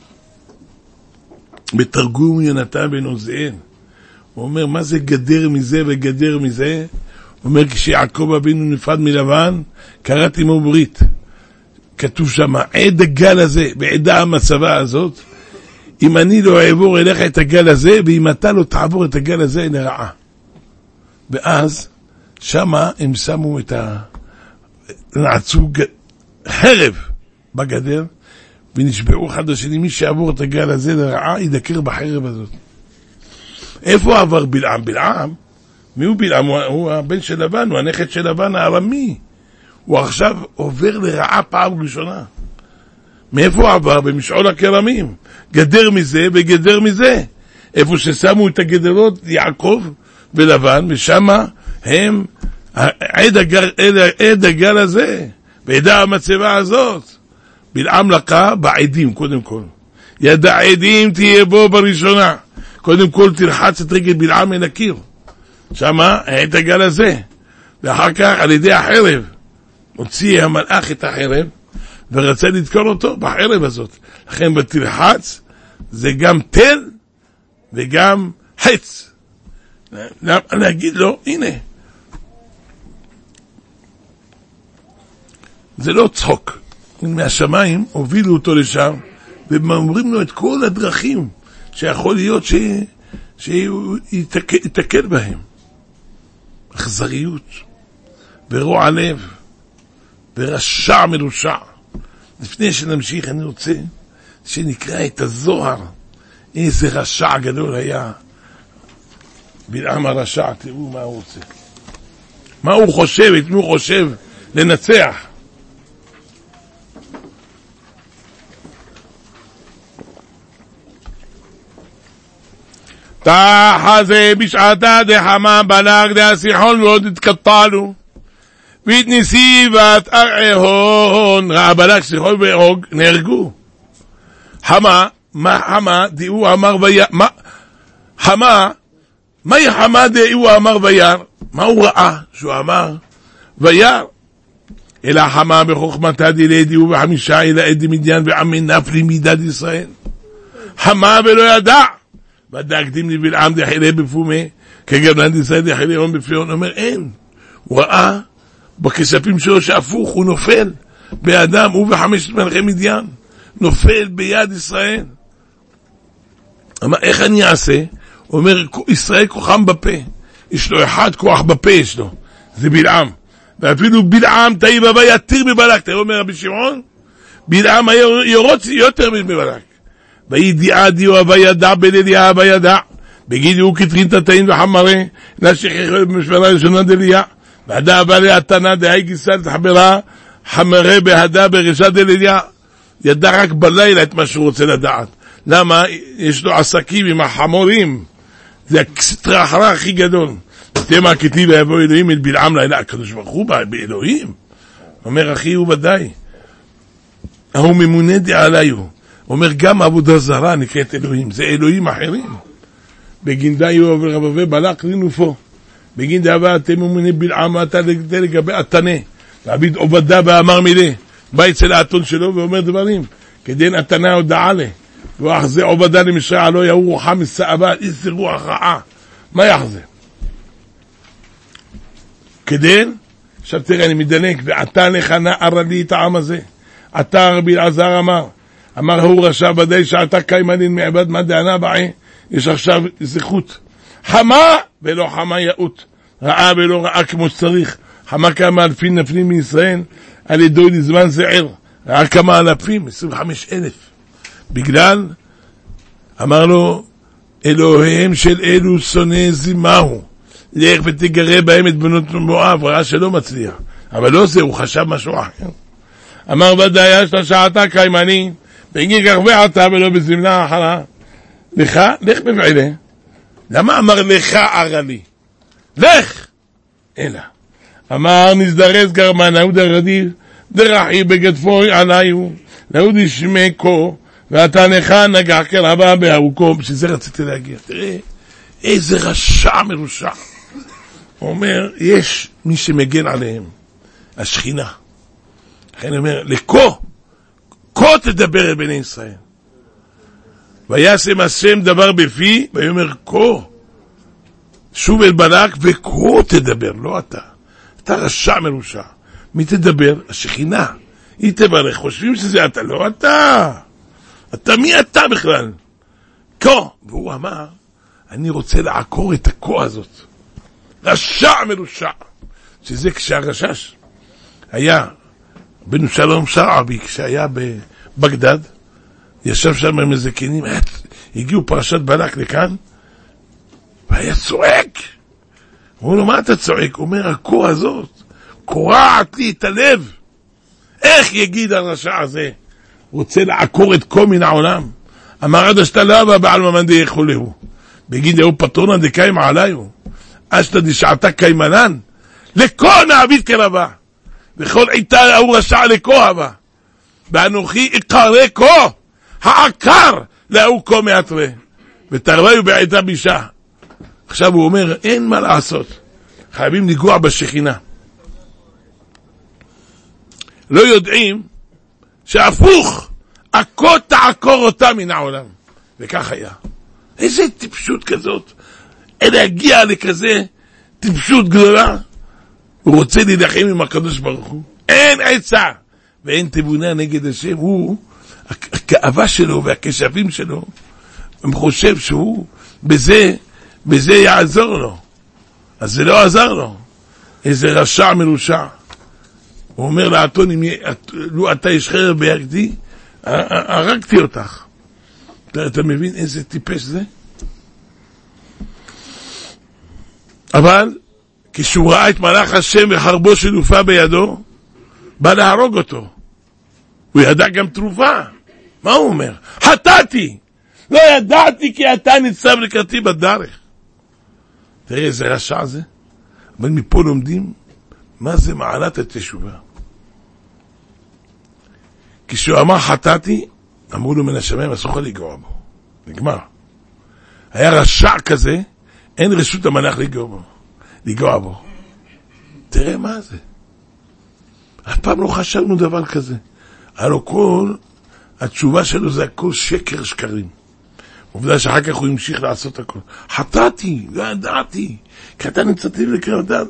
בתרגום יונתן בן עוזיאל, הוא אומר, מה זה גדר מזה וגדר מזה? הוא אומר, כשיעקב אבינו נפרד מלבן, קראתי עמו ברית. כתוב שם, עד הגל הזה, בעדה המצבה הזאת, אם אני לא אעבור אליך את הגל הזה, ואם אתה לא תעבור את הגל הזה, נראה. ואז, שמה הם שמו את ה... נעצו ג... חרב בגדר, ונשבעו אחד השני, מי שעבור את הגל הזה לרעה, ידקר בחרב הזאת. איפה עבר בלעם? בלעם? מי הוא בלעם? הוא, הוא הבן של לבן, הוא הנכד של לבן הארמי. הוא עכשיו עובר לרעה פעם ראשונה. מאיפה הוא עבר? במשעול הכרמים. גדר מזה וגדר מזה. איפה ששמו את הגדרות יעקב ולבן, ושמה הם עד הגל, עד, עד הגל הזה, בעדה המצבה הזאת. בלעם לקה בעדים קודם כל. יד העדים תהיה בו בראשונה. קודם כל תרחץ את רגל בלעם אל הקיר. שמה את הגל הזה. ואחר כך על ידי החרב הוציא המלאך את החרב ורצה לדקור אותו בחרב הזאת. לכן בתרחץ זה גם תל וגם חץ. להגיד לו, הנה, זה לא צחוק. מהשמיים, הובילו אותו לשם, ואומרים לו את כל הדרכים שיכול להיות ש... שהוא יתקל בהם. אכזריות, ורוע לב, ורשע מרושע. לפני שנמשיך אני רוצה שנקרא את הזוהר, איזה רשע גדול היה בלעם הרשע. תראו מה הוא רוצה, מה הוא חושב, את מי הוא חושב לנצח. תחזה בשעתה דחמה בלג דהסיחון ועוד התקטלו ואת נסיבת ארעהון ראה בלג סיחון ואוג נהרגו. חמה, מה חמה דאו אמר וייר, מה חמה, מהי חמה דאו אמר וייר, מה הוא ראה שהוא אמר וייר? אלא חמה בחוכמתה דילי דאו וחמישה אלא עדי מדיין ועמי נפלי מידת ישראל. חמה ולא ידע ודאקדים לי בלעם דחילי בפומה כגבלן ישראל דחילי רון בפליון. אומר אין, הוא ראה בכספים שלו שהפוך, הוא נופל באדם, הוא וחמשת מלכי מדיין נופל ביד ישראל. אמר איך אני אעשה? הוא אומר ישראל כוחם בפה, יש לו אחד כוח בפה, יש לו, זה בלעם. ואפילו בלעם תאיב הבא יתיר מבלק. אתה אומר רבי שמעון, בלעם היה ירוץ יותר מבלק. וידיעה דיו אבא ידע בליליה אבא ידע בגידו כתרין תתאים וחמרה נשכח במשפלה ראשונה דליה ועדה אבא להתנה דהי גיסה לתחברה חמרה בהדה ברשת דליה. ידע רק בלילה את מה שהוא רוצה לדעת. למה? יש לו עסקים עם החמורים, זה הקסטרחרה הכי גדול. תמה הכתיב ויבוא אלוהים אל בלעם לילה, הקדוש ברוך הוא באלוהים אומר אחי הוא ודאי הוא ממונה דעליו. אומר גם עבודה זרה נקראת אלוהים, זה אלוהים אחרים. בגין דיו ורבבי בלק לנופו בגין דאבה אתם ממונה בלעם אתה לגבי התנה ועביד עובדה ואמר מילה בא אצל האתון שלו ואומר דברים כדין התנה הודעה לה ואחזה עובדה למשרע לא יאו רוחה מסעבה איזה רוח רעה. מה יחזה? כדין עכשיו תראה אני מדלק ועתה לך נער לי את העם הזה. אתה רבי אלעזר אמר אמר הוא רשע בדי שעתה קיימנין מעבד מה דענה בעי. יש עכשיו זכות חמה ולא חמה יאות, רעה ולא רעה כמו שצריך. חמה כמה אלפים נפלים מישראל על ידו לזמן זער, ראה כמה אלפים, עשרים וחמישה אלף. בגלל אמר לו אלוהיהם של אלו שונא זימהו לך ותגרה בהם את בנות מואב. ראה שלא מצליח, אבל לא זה, הוא חשב משהו אחר. אמר ודאי יש לה שעתה קיימנין בגין כך ועתה ולא בזמנה אחרה. לך, לך בבעילה. למה אמר לך ערה לי? לך! אלא אמר נזדרז גרמה נעוד הרדיף דרחי בגדפוי עליו נעוד ישמקו ואתה נכה נגח כרבה בארוכו. בשביל זה רציתי להגיע. תראה איזה רשע מרושע. הוא אומר יש מי שמגן עליהם, השכינה. לכן אומר לכו כה תדבר אל בני ישראל וישם השם דבר בפי ויאמר כה שוב אל בלק וכה תדבר, לא אתה. אתה רשע מרושע. מי תדבר? השכינה. היא תברך. חושבים שזה אתה, לא אתה. אתה מי אתה בכלל? כה. והוא אמר אני רוצה לעקור את הכה הזאת. רשע מרושע. שזה כשהרשש היה בן שלום שרעבי, כשהיה בבגדד, ישב שם עם הזקנים, הגיעו פרשת בלק לכאן, והיה צועק. הוא אומר, מה אתה צועק? הוא אומר, הכה הזאת קורעת לי את הלב. איך יגיד הרשע הזה רוצה לעקור את כה מן העולם? אמר עד אשתה לא אבא בעל ממד יכולהו בגיד הוא פטרונה דקיים עליו אשתה דשעתה קיימנן לכה נעביד כרבה וכל עיתה הוא רשע לכה הבא ואנוכי אקרא כה העקר להוא כה מעטרה ותרוויו בעיתה בישה. עכשיו הוא אומר אין מה לעשות, חייבים לגוע בשכינה. לא יודעים שהפוך הכה תעקור אותה מן העולם. וכך היה. איזה טיפשות כזאת, להגיע לכזה טיפשות גדולה. הוא רוצה להילחם עם הקדוש ברוך הוא, אין עצה ואין תבונה נגד השם, הוא, הכאבה שלו והקשבים שלו, הוא חושב שהוא, בזה, בזה יעזור לו. אז זה לא עזר לו. איזה רשע מרושע. הוא אומר לאתון, לו אתה יש חרב בידי, הרגתי אותך. אתה, אתה מבין איזה טיפש זה? אבל כשהוא ראה את מלאך השם וחרבו שלופה בידו, בא להרוג אותו. הוא ידע גם תרופה. מה הוא אומר? חטאתי! לא ידעתי כי אתה ניצב לקראתי בדרך. תראה איזה רשע זה. אבל מפה לומדים מה זה מעלת התשובה. כשהוא אמר חטאתי, אמרו לו מן השמיים אסור לגוע בו. נגמר. היה רשע כזה, אין רשות המלאך לגוע בו. לגוע בו. תראה מה זה. אף פעם לא חשבנו דבר כזה. הלוא כל התשובה שלו זה הכל שקר שקרים. עובדה שאחר כך הוא המשיך לעשות הכל. חטאתי, לא ידעתי, כי אתה נצאתי לקראת.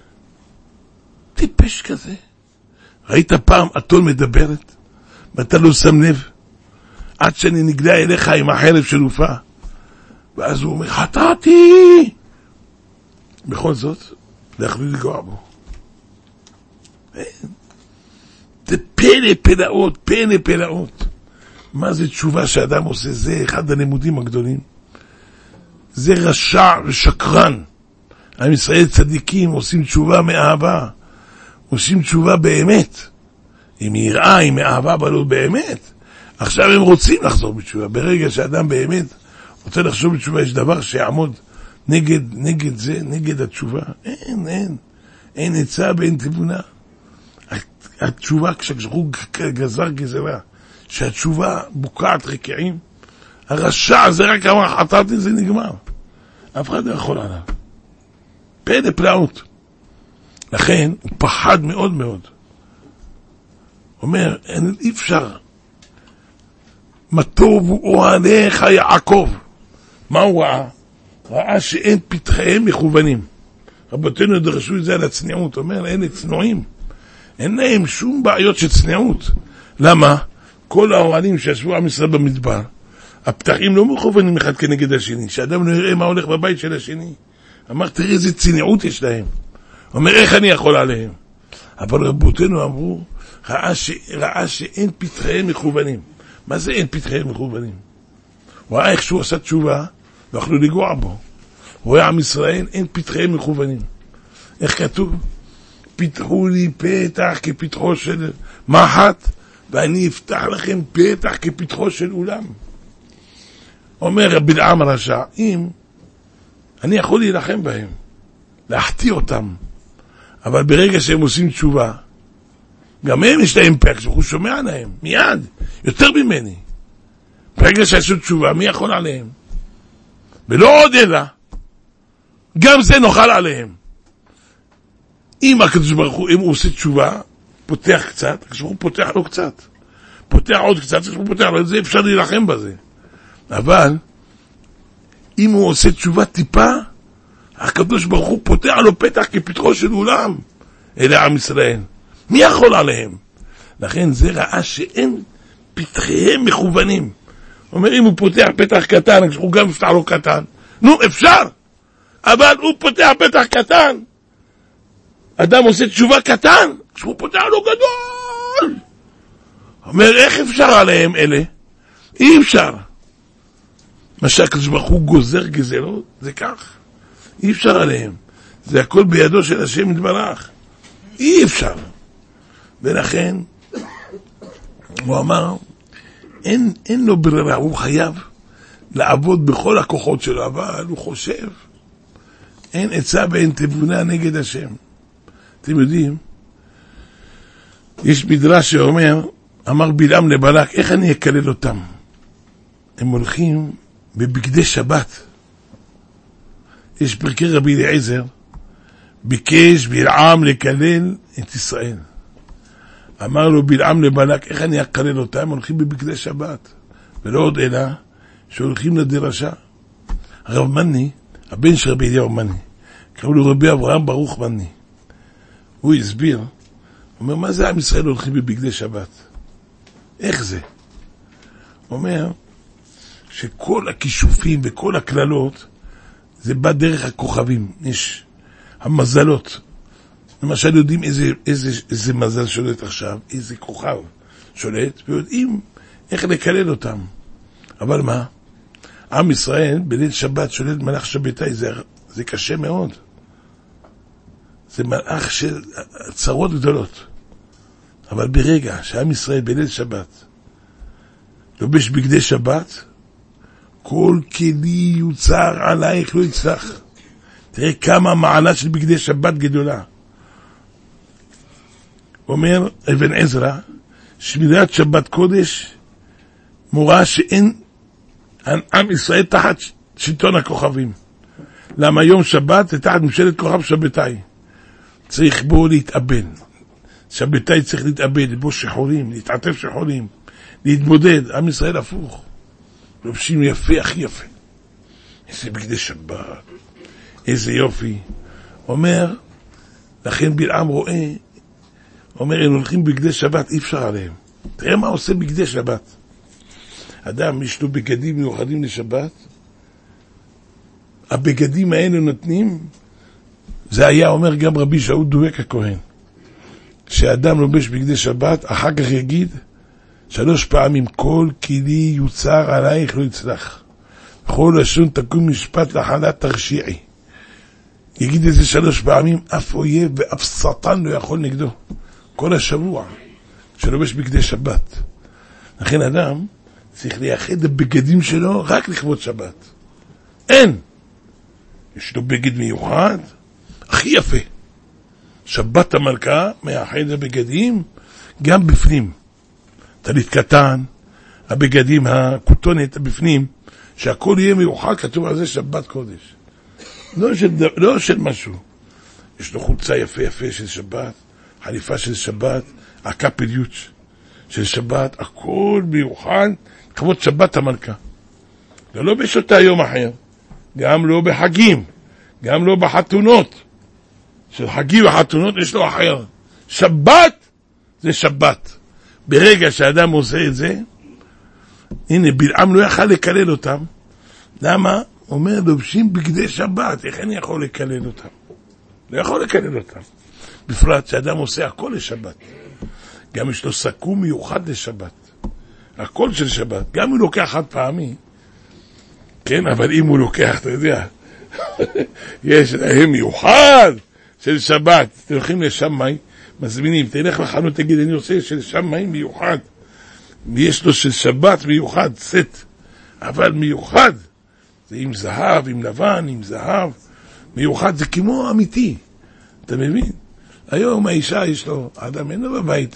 טיפש כזה. ראית פעם אתון מדברת, ואתה לא שם לב, עד שאני נגלה אליך עם החרב שלופה. ואז הוא אומר, חטאתי! בכל זאת, לא יכלו לגוע בו. זה פלא פלאות, פלא פלאות. מה זה תשובה שאדם עושה? זה אחד הלימודים הגדולים. זה רשע ושקרן. עם ישראל צדיקים עושים תשובה מאהבה. עושים תשובה באמת. עם יראה, עם מאהבה, אבל לא באמת. עכשיו הם רוצים לחזור בתשובה. ברגע שאדם באמת רוצה לחשוב בתשובה, יש דבר שיעמוד נגד, נגד זה, נגד התשובה. אין, אין. אין עצה ואין תבונה. התשובה, כשהוא גזר גזרה, שהתשובה בוקעת רקיעים, הרשע זה רק אמר חטאתי, זה נגמר. אף אחד לא יכול עליו. פלא פלאות. לכן הוא פחד מאוד מאוד. אומר, אין, אי אפשר. מה טוב אוהליך יעקב. מה הוא ראה? ראה שאין פתחיהם מכוונים. רבותינו דרשו את זה על הצניעות. אומר, אלה צנועים. אין להם שום בעיות של צניעות. למה? כל האוהלים שישבו עם ישראל במדבר, הפתחים לא מכוונים אחד כנגד השני, שאדם לא יראה מה הולך בבית של השני. אמר, תראה איזה צניעות יש להם. אומר, איך אני יכול עליהם? אבל רבותינו אמרו, ראה, ש... ראה שאין פתחיהם מכוונים. מה זה אין פתחיהם מכוונים? הוא ראה איך שהוא עשה תשובה, לא יכלו לגוע בו. הוא ראה עם ישראל, אין פתחיהם מכוונים. איך כתוב? פיתחו לי פתח כפתחו של מחט, ואני אפתח לכם פתח כפתחו של אולם. אומר בלעם הרשע, אם אני יכול להילחם בהם, להחטיא אותם, אבל ברגע שהם עושים תשובה, גם הם יש להם פרק, שהוא שומע עליהם, מיד, יותר ממני. ברגע שעשו תשובה, מי יכול עליהם? ולא עוד אלא, גם זה נוכל עליהם. אם הקדוש ברוך הוא, אם הוא עושה תשובה, פותח קצת, כשהוא פותח לו קצת, פותח עוד קצת, כשהוא פותח לו, זה אפשר להילחם בזה. אבל, אם הוא עושה תשובה טיפה, הקדוש ברוך הוא פותח לו פתח כפתחו של אולם, אלה עם ישראל. מי יכול עליהם? לכן זה ראה שאין פתחיהם מכוונים. הוא אומר, אם הוא פותח פתח קטן, כשהוא גם יפתח לו קטן, נו, אפשר. אבל הוא פותח פתח קטן, אדם עושה תשובה קטן, כשהוא פותח לו גדול. אומר, איך אפשר עליהם אלה? אי אפשר. מה שהקדוש ברוך הוא גוזר גזרות, זה כך. אי אפשר עליהם. זה הכל בידו של השם יתברך. אי אפשר. ולכן, הוא אמר, אין, אין לו ברירה, הוא חייב לעבוד בכל הכוחות שלו, אבל הוא חושב, אין עצה ואין תבונה נגד השם. אתם יודעים, יש מדרש שאומר, אמר בלעם לבלק, איך אני אקלל אותם? הם הולכים בבגדי שבת. יש פרקי רבי אליעזר, ביקש בלעם לקלל את ישראל. אמר לו בלעם לבלק, איך אני אקלל אותם? הם הולכים בבגדי שבת. ולא עוד אלא, שהולכים לדרשה. הרב מני, הבן של רבי אליהו מני, קראו לו רבי אברהם ברוך מני. הוא הסביר, אומר, מה זה עם ישראל הולכים בבגדי שבת? איך זה? אומר שכל הכישופים וכל הכללות זה בא דרך הכוכבים. יש המזלות. למשל יודעים איזה, איזה, איזה מזל שולט עכשיו, איזה כוכב שולט, ויודעים איך לקלל אותם. אבל מה? עם ישראל בליל שבת שולט מלאך שבתאי, זה, זה קשה מאוד. זה מלאך של צרות גדולות. אבל ברגע שעם ישראל בליל שבת לובש בגדי שבת, כל כלי יוצר עלייך לא יצלח. תראה כמה מעלה של בגדי שבת גדולה. אומר אבן עזרא, שמירת שבת קודש מורה שאין עם ישראל תחת שלטון הכוכבים. למה יום שבת זה תחת ממשלת כוכב שבתאי. צריך בו להתאבן. שבתאי צריך להתאבד, בו שחורים, להתעטף שחורים, להתמודד. עם ישראל הפוך. לובשים יפה, הכי יפה. איזה בגדי שבת, איזה יופי. אומר, לכן בלעם רואה, אומר, הם הולכים בגדי שבת, אי אפשר עליהם. תראה מה עושה בגדי שבת. אדם יש לו בגדים מיוחדים לשבת, הבגדים האלה נותנים, זה היה אומר גם רבי שאול דואק הכהן, שאדם לובש בגדי שבת, אחר כך יגיד שלוש פעמים, כל כלי יוצר עלייך לא יצלח, בכל לשון תקום משפט לחלת תרשיעי. יגיד את זה שלוש פעמים, אף אויב ואף שטן לא יכול נגדו. כל השבוע שלובש בגדי שבת. לכן אדם צריך לייחד את הבגדים שלו רק לכבוד שבת. אין. יש לו בגד מיוחד, הכי יפה. שבת המלכה מייחד את הבגדים גם בפנים. טלית קטן, הבגדים, הכותונת בפנים, שהכל יהיה מיוחד, כתוב על זה שבת קודש. לא של, לא של משהו. יש לו חולצה יפה יפה של שבת, חליפה של שבת, הקפליות של שבת, הכל מיוחד, כבוד שבת המלכה. זה לא בשעות היום אחר, גם לא בחגים, גם לא בחתונות. של חגים וחתונות יש לו אחר. שבת זה שבת. ברגע שהאדם עושה את זה, הנה, בלעם לא יכל לקלל אותם. למה? אומר, לובשים בגדי שבת, איך אני יכול לקלל אותם? לא יכול לקלל אותם. בפרט שאדם עושה הכל לשבת. גם יש לו סכום מיוחד לשבת. הכל של שבת. גם הוא לוקח חד פעמי. כן, אבל אם הוא לוקח, אתה יודע, יש להם מיוחד של שבת. אתם הולכים לשמאי, מזמינים, תלך לחנות, תגיד, אני עושה של שמאי מיוחד. יש לו של שבת מיוחד, סט. אבל מיוחד. זה עם זהב, עם לבן, עם זהב. מיוחד זה כמו אמיתי. אתה מבין? היום האישה יש לו, האדם אין לו בבית,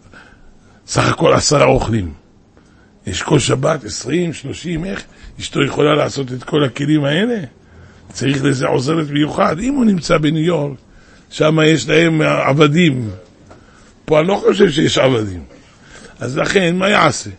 סך הכל עשרה אוכלים. יש כל שבת, עשרים, שלושים, איך? אשתו יכולה לעשות את כל הכלים האלה? צריך לזה עוזרת מיוחד. אם הוא נמצא בניו יורק, שם יש להם עבדים. פה אני לא חושב שיש עבדים. אז לכן, מה יעשה?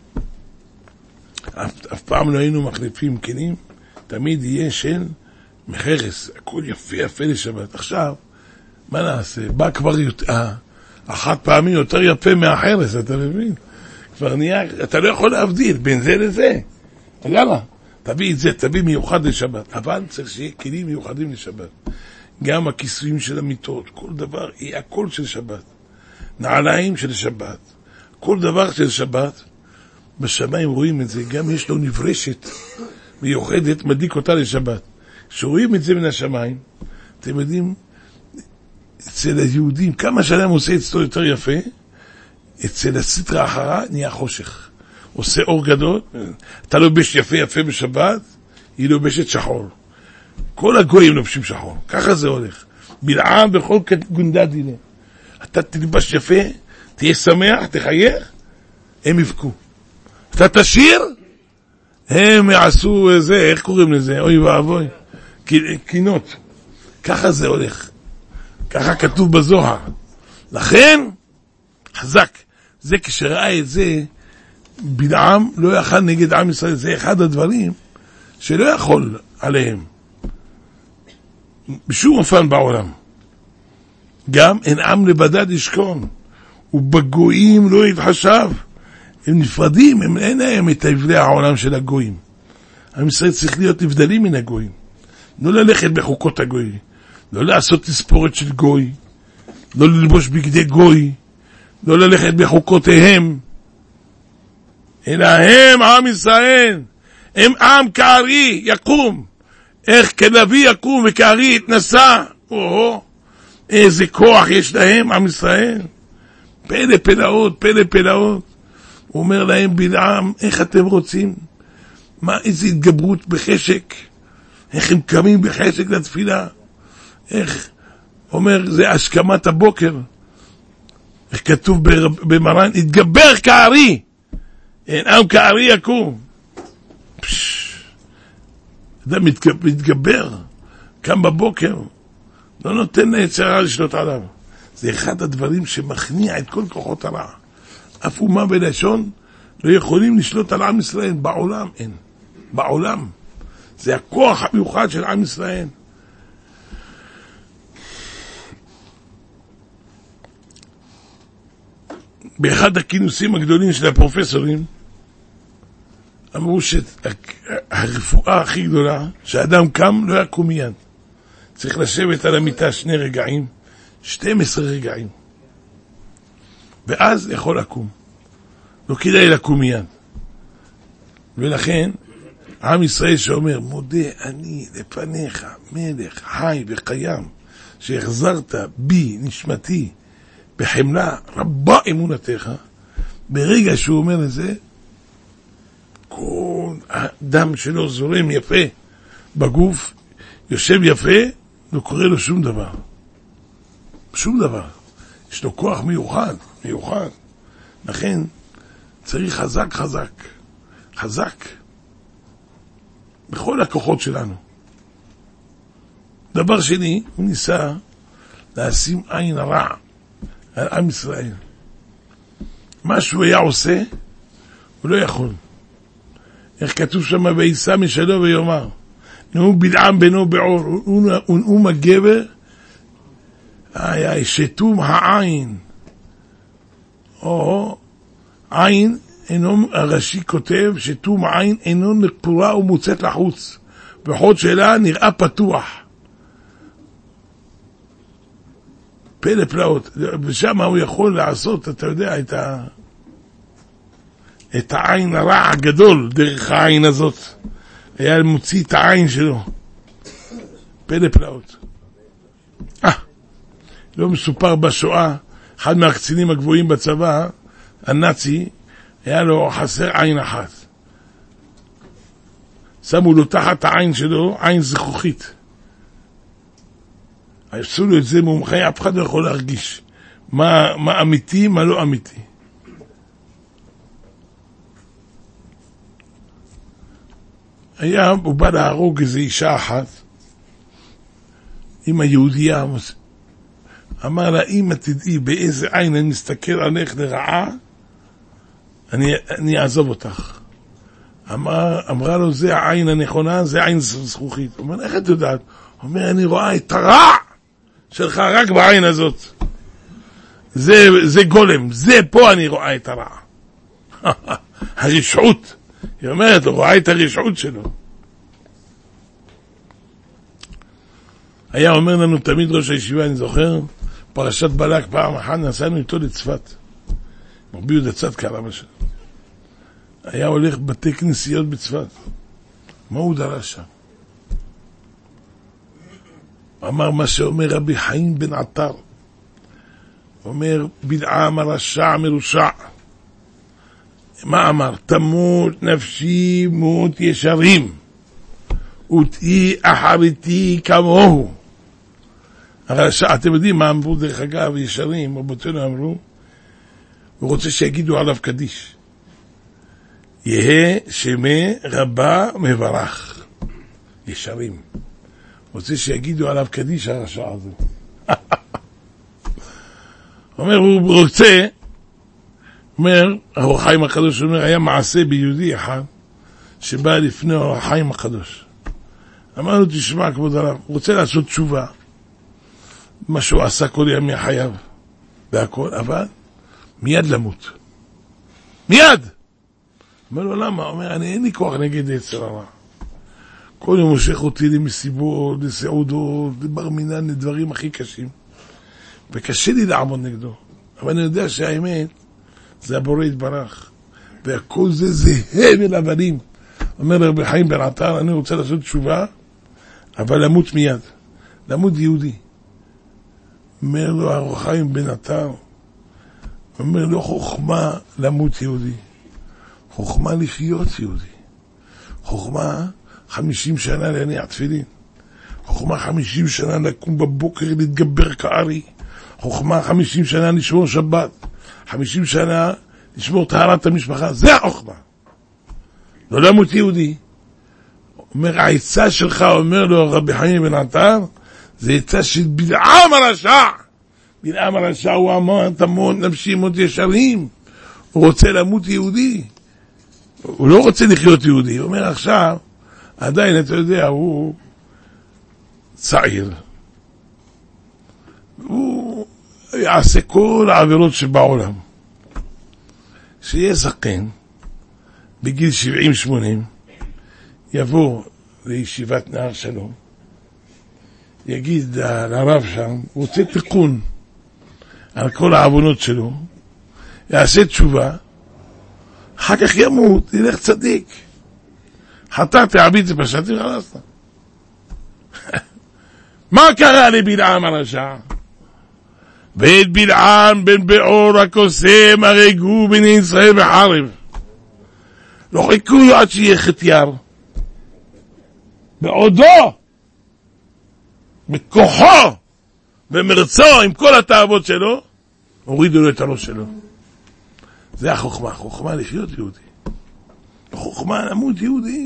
אף, אף פעם לא היינו מחליפים כלים, תמיד יהיה של מחרס, הכל יפה יפה לשבת. עכשיו, מה נעשה? בא כבר יותר, אחת פעמים יותר יפה מהחרס, אתה מבין? כבר נהיה, אתה לא יכול להבדיל בין זה לזה. למה? תביא את זה, תביא מיוחד לשבת. אבל צריך שיהיה כלים מיוחדים לשבת. גם הכיסויים של המיטות, כל דבר, יהיה הכל של שבת. נעליים של שבת. כל דבר של שבת. בשמיים רואים את זה, גם יש לו נברשת מיוחדת, מדיק אותה לשבת. כשרואים את זה מן השמיים, אתם יודעים, אצל היהודים, כמה שאדם עושה אצלו יותר יפה, אצל הסטרה האחרה נהיה חושך. עושה אור גדול, אתה לובש יפה יפה בשבת, היא לובשת שחור. כל הגויים לובשים שחור, ככה זה הולך. בלעם בכל גונדה דינה. אתה תלבש יפה, תהיה שמח, תחייך, הם יבכו. אתה תשיר, הם יעשו זה, איך קוראים לזה? אוי ואבוי, קינות. ככה זה הולך. ככה כתוב בזוהר. לכן, חזק. זה כשראה את זה, בלעם לא יכל נגד עם ישראל. זה אחד הדברים שלא יכול עליהם. בשום אופן בעולם. גם אין עם לבדד ישכון, ובגויים לא יתחשב. הם נפרדים, הם אין להם את הבדלי העולם של הגויים. עם ישראל צריך להיות נבדלים מן הגויים. לא ללכת בחוקות הגוי, לא לעשות תספורת של גוי, לא ללבוש בגדי גוי, לא ללכת בחוקותיהם, אלא הם עם ישראל, הם עם כארי יקום, איך כנביא יקום וכארי יתנסה. או, איזה כוח יש להם, עם ישראל. פלא פלאות, פלא פלאות. הוא אומר להם, בלעם, איך אתם רוצים? מה, איזה התגברות בחשק? איך הם קמים בחשק לתפילה? איך? אומר, זה השכמת הבוקר. איך כתוב במרן, התגבר כארי. אין עם כארי יקום. אדם מתגבר, קם בבוקר, לא נותן ליצרה לשלוט עליו. זה אחד הדברים שמכניע את כל כוחות הרע. אף אומה בלשון לא יכולים לשלוט על עם ישראל. בעולם אין. בעולם. זה הכוח המיוחד של עם ישראל. באחד הכינוסים הגדולים של הפרופסורים, אמרו שהרפואה הכי גדולה, שהאדם קם לא יקום מיד. צריך לשבת על המיטה שני רגעים, שתים עשרה רגעים. ואז יכול לקום. לא כדאי לקום מיד. ולכן, עם ישראל שאומר, מודה אני לפניך, מלך, חי וקיים, שהחזרת בי, נשמתי, בחמלה, רבה אמונתך, ברגע שהוא אומר את זה, כל הדם שלו זורם יפה בגוף, יושב יפה, לא קורה לו שום דבר. שום דבר. יש לו כוח מיוחד, מיוחד. לכן צריך חזק חזק, חזק, בכל הכוחות שלנו. דבר שני, הוא ניסה לשים עין הרע על עם ישראל. מה שהוא היה עושה, הוא לא יכול. איך כתוב שם, וישא משלו ויאמר, נאום בלעם בנו בעור, ונאום הגבר, היה שתום העין, או עין, אינו, הרש"י כותב, שתום העין אינו נקפורה ומוצאת לחוץ, בחוד שלה נראה פתוח. פלא פלאות, ושם הוא יכול לעשות, אתה יודע, את ה... את העין הרע הגדול דרך העין הזאת. היה מוציא את העין שלו. פלא פלאות. אה, לא מסופר בשואה, אחד מהקצינים הגבוהים בצבא, הנאצי, היה לו חסר עין אחת. שמו לו תחת העין שלו, עין זכוכית. עשו לו את זה מומחי, אף אחד לא יכול להרגיש מה, מה אמיתי, מה לא אמיתי. היה, הוא בא להרוג איזו אישה אחת, אמא יהודייה, אמר לה, אמא תדעי באיזה עין אני מסתכל עליך לרעה, אני, אני אעזוב אותך. אמר, אמרה לו, זה העין הנכונה, זה עין זכוכית. הוא אומר, איך את יודעת? הוא אומר, אני רואה את הרע שלך רק בעין הזאת. זה, זה גולם, זה פה אני רואה את הרע. הרשעות. היא אומרת, הוא רואה את הרשעות שלו. היה אומר לנו תמיד ראש הישיבה, אני זוכר, פרשת בלק פעם אחת, נסענו איתו לצפת. רבי יהודה צדקה רבא שלו. היה הולך בתי כנסיות בצפת. מה הוא דרש שם? אמר מה שאומר רבי חיים בן עטר. אומר, בלעם הרשע מרושע. מה אמר? תמות נפשי מות ישרים, ותהי אחריתי כמוהו. הרשע, אתם יודעים מה אמרו דרך אגב, ישרים, רבותינו אמרו, הוא רוצה שיגידו עליו קדיש. יהא שמי רבה מברך. ישרים. רוצה שיגידו עליו קדיש הרשע הזה. אומר, הוא רוצה, אומר, האור החיים הקדוש אומר, היה מעשה ביהודי אחד, שבא לפני האור החיים הקדוש. אמר לו, תשמע כבוד הרב, הוא רוצה לעשות תשובה. מה שהוא עשה כל ימי חייו, והכל, אבל מיד למות. מיד! אומר לו, למה? אומר, אני אין לי כוח נגד יצר הרע. כל יום מושך אותי למסיבות, לסעודות, לבר מינן, לדברים הכי קשים. וקשה לי לעמוד נגדו. אבל אני יודע שהאמת, זה הבורא יתברך. והכל זה זה הבל הבלים. אומר לרבי חיים בן עטר, אני רוצה לעשות תשובה, אבל למות מיד. למות יהודי. אומר לו הרבי חיים בן עטר, אומר לו חוכמה למות יהודי. חוכמה לחיות יהודי. חוכמה חמישים שנה להניע תפילין. חוכמה חמישים שנה לקום בבוקר להתגבר כארי. חוכמה חמישים שנה לשמור שבת. חמישים שנה לשמור טהרת המשפחה. זה החוכמה. לא למות יהודי. אומר, העצה שלך, אומר לו רבי חיים בן עטר, זה עצה של בלעם הרשע. בלעם הרשע הוא אמר, תמות נפשי מות ישרים. הוא רוצה למות יהודי. הוא לא רוצה לחיות יהודי. הוא אומר עכשיו, עדיין אתה יודע, הוא צעיר. הוא יעשה כל העבירות שבעולם. שיהיה זקן, בגיל שבעים שמונים, יבוא לישיבת נהר שלום, יגיד לרב שם, הוא רוצה תיקון על כל העוונות שלו, יעשה תשובה, אחר כך ימות, ילך צדיק. חטאתי, עביתי, פשעתי, חלסת. מה קרה לבלעם הרשע? ואת בלעם בן בעור הקוסם הרגו בני ישראל בחרב. לא חיכו לו עד שיהיה חטייר. בעודו, בכוחו, במרצו, עם כל התאוות שלו, הורידו לו את הראש שלו. זה החוכמה, החוכמה לחיות יהודי. החוכמה למות יהודי.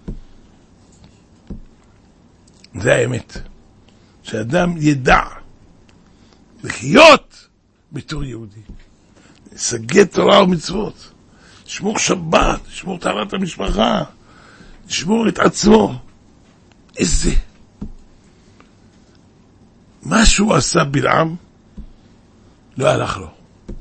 זה האמת. שאדם ידע לחיות בתור יהודי. לסגד תורה ומצוות. לשמור שבת, לשמור טהרת המשפחה, לשמור את עצמו. איזה מה שהוא עשה בלעם לא הלך לו.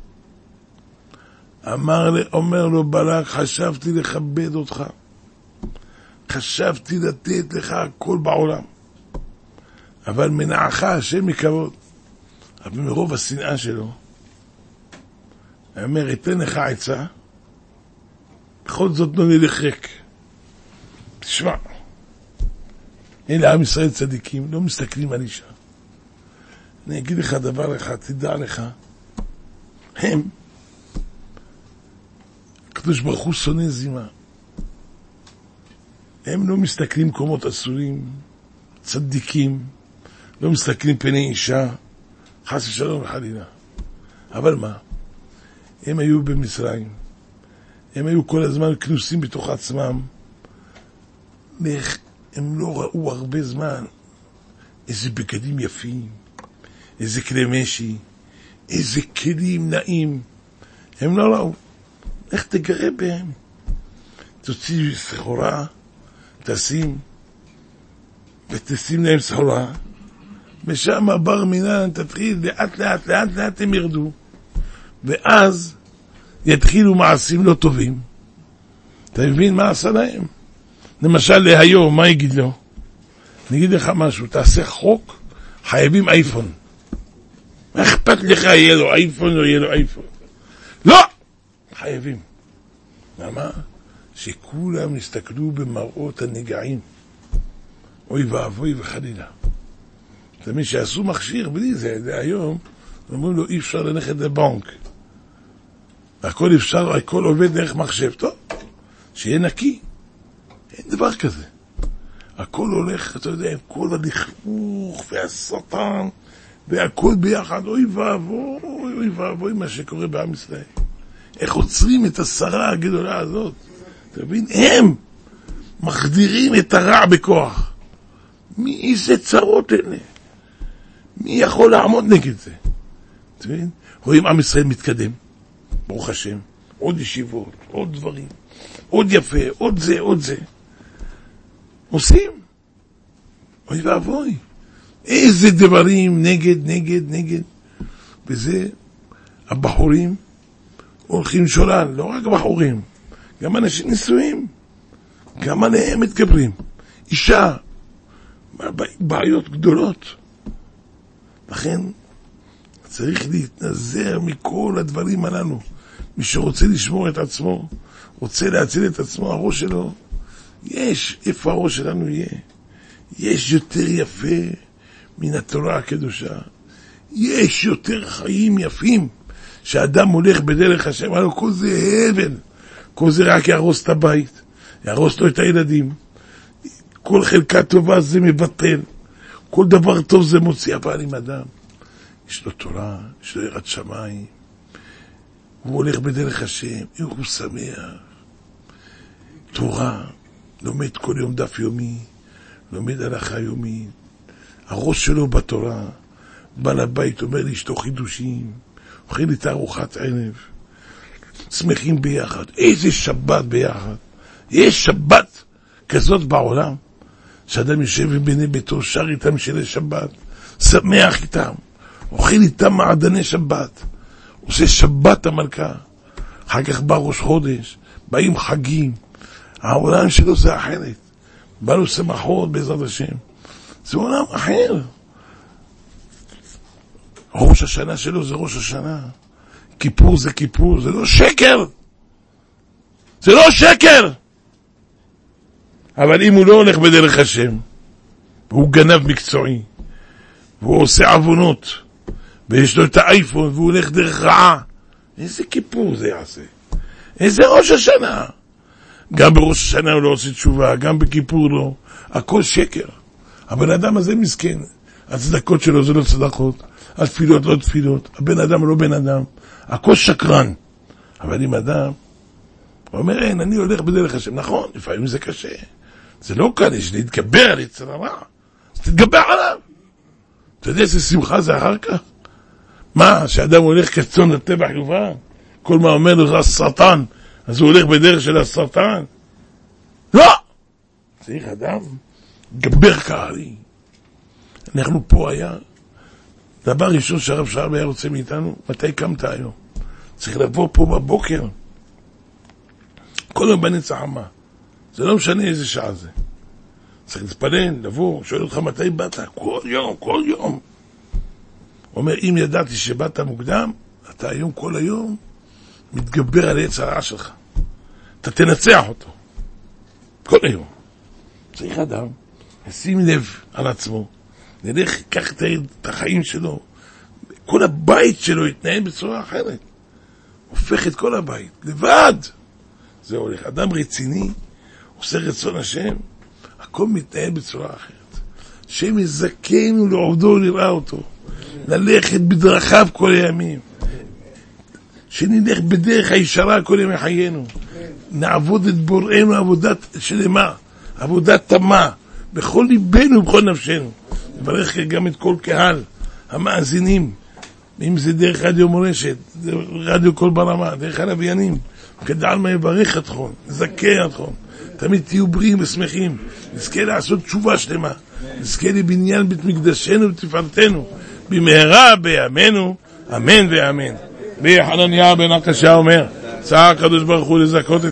אמר, אומר לו בלק, חשבתי לכבד אותך, חשבתי לתת לך הכל בעולם, אבל מנעך השם מכבוד. אבל מרוב השנאה שלו אומר, אתן לך עצה, בכל זאת לא נלך ריק. תשמע, אלה עם ישראל צדיקים, לא מסתכלים על אישה. אני אגיד לך דבר אחד, תדע לך, הם, הקדוש ברוך הוא שונא זימה. הם לא מסתכלים קומות אסורים, צדיקים, לא מסתכלים פני אישה, חס ושלום וחלילה. אבל מה? הם היו במצרים, הם היו כל הזמן כנוסים בתוך עצמם, הם לא ראו הרבה זמן איזה בגדים יפים, איזה כלי משי, איזה כלים נעים, הם לא ראו. איך תגרה בהם? תוציא סחורה, תשים, ותשים להם סחורה, ושם בר מינן תתחיל, לאט לאט לאט לאט הם ירדו, ואז יתחילו מעשים לא טובים. אתה מבין מה עשה להם? למשל להיום, מה יגיד לו? נגיד לך משהו, תעשה חוק, חייבים אייפון. מה אכפת לך, יהיה לו אייפון או יהיה לו אייפון? לא! חייבים. למה? שכולם הסתכלו במראות הנגעים. אוי ואבוי וחלילה. זה מי שעשו מכשיר, בלי זה, זה היום, אומרים לו, אי אפשר ללכת לבנק. הכל אפשר, הכל עובד דרך מחשב. טוב, שיהיה נקי. אין דבר כזה. הכל הולך, אתה יודע, עם כל הלכלוך והשטן, והכל ביחד, אוי ואבוי, אוי ואבוי, מה שקורה בעם ישראל. איך עוצרים את השרה הגדולה הזאת? אתה מבין? הם מחדירים את הרע בכוח. מי איזה צרות אלה? מי יכול לעמוד נגד זה? אתה מבין? רואים עם ישראל מתקדם. ברוך השם. עוד ישיבות, עוד דברים. עוד יפה, עוד זה, עוד זה. עושים. אוי ואבוי. איזה דברים נגד, נגד, נגד. וזה, הבחורים הולכים שולל, לא רק בחורים, גם אנשים נשואים, גם עליהם מתגברים. אישה, בעיות גדולות. לכן, צריך להתנזר מכל הדברים הללו. מי שרוצה לשמור את עצמו, רוצה להציל את עצמו, הראש שלו, יש, איפה הראש שלנו יהיה? יש יותר יפה מן התורה הקדושה. יש יותר חיים יפים שאדם הולך בדרך השם, אבל כל זה הבל, כל זה רק יהרוס את הבית, יהרוס לו את הילדים, כל חלקה טובה זה מבטל, כל דבר טוב זה מוציא. אבל אם אדם יש לו תורה, יש לו יראת שמיים, הוא הולך בדרך השם, הוא שמח, תורה, לומד כל יום דף יומי, לומד הלכה יומית, הראש שלו בתורה, בעל הבית אומר לאשתו חידושים, אוכל את ארוחת ערב, שמחים ביחד. איזה שבת ביחד. יש שבת כזאת בעולם, שאדם יושב בבני ביתו, שר איתם שירי שבת, שמח איתם, אוכל איתם מעדני שבת, עושה שבת המלכה. אחר כך בא ראש חודש, באים חגים, העולם שלו זה אחרת, בא לו שמחות בעזרת השם, זה עולם אחר. ראש השנה שלו זה ראש השנה, כיפור זה כיפור, זה לא שקר, זה לא שקר. אבל אם הוא לא הולך בדרך השם, והוא גנב מקצועי, והוא עושה עוונות, ויש לו את האייפון, והוא הולך דרך רעה, איזה כיפור זה יעשה? איזה ראש השנה? גם בראש השנה הוא לא עושה תשובה, גם בכיפור לא, הכל שקר. הבן אדם הזה מסכן, הצדקות שלו זה לא צדקות, התפילות לא תפילות, הבן אדם לא בן אדם, הכל שקרן. אבל אם אדם אומר, אין, אני הולך בדרך השם, נכון, לפעמים זה קשה, זה לא קל, יש להתגבר על יצר הרע, אז תתגבר עליו. אתה יודע איזה שמחה זה אחר כך? מה, שאדם הולך כצאן לטבח יובן, כל מה אומר לך סרטן, אז הוא הולך בדרך של הסרטן? לא! צריך אדם גבר קהלי. אנחנו פה היה, דבר ראשון שהרב שרב היה רוצה מאיתנו, מתי קמת היום? צריך לבוא פה בבוקר, כל יום בנץ החמה, זה לא משנה איזה שעה זה. צריך להתפלל, לבוא, שואל אותך מתי באת, כל יום, כל יום. הוא אומר, אם ידעתי שבאת מוקדם, אתה היום כל היום מתגבר על יצר הרע שלך. אתה תנצח אותו. כל היום. צריך אדם, ישים לב על עצמו, נלך, קח את החיים שלו, כל הבית שלו יתנהל בצורה אחרת. הופך את כל הבית, לבד. זה הולך. אדם רציני, עושה רצון השם, הכל מתנהל בצורה אחרת. השם יזכנו לעובדו לראה אותו. ללכת בדרכיו כל הימים. שנלך בדרך הישרה כל ימי חיינו. נעבוד את בוראנו עבודת שלמה, עבודת תמה, בכל ליבנו ובכל נפשנו. נברך גם את כל קהל המאזינים, אם זה דרך רדיו מורשת, רדיו כל ברמה, דרך הלוויינים, כדעל מה יברך אתכם, זכה אתכם, תמיד תהיו בריאים ושמחים, נזכה לעשות תשובה שלמה, נזכה לבניין בית מקדשנו ותפארתנו, במהרה בימינו, אמן ואמן. בי חנניה בן הקשה אומר, צער הקדוש ברוך הוא לזכות את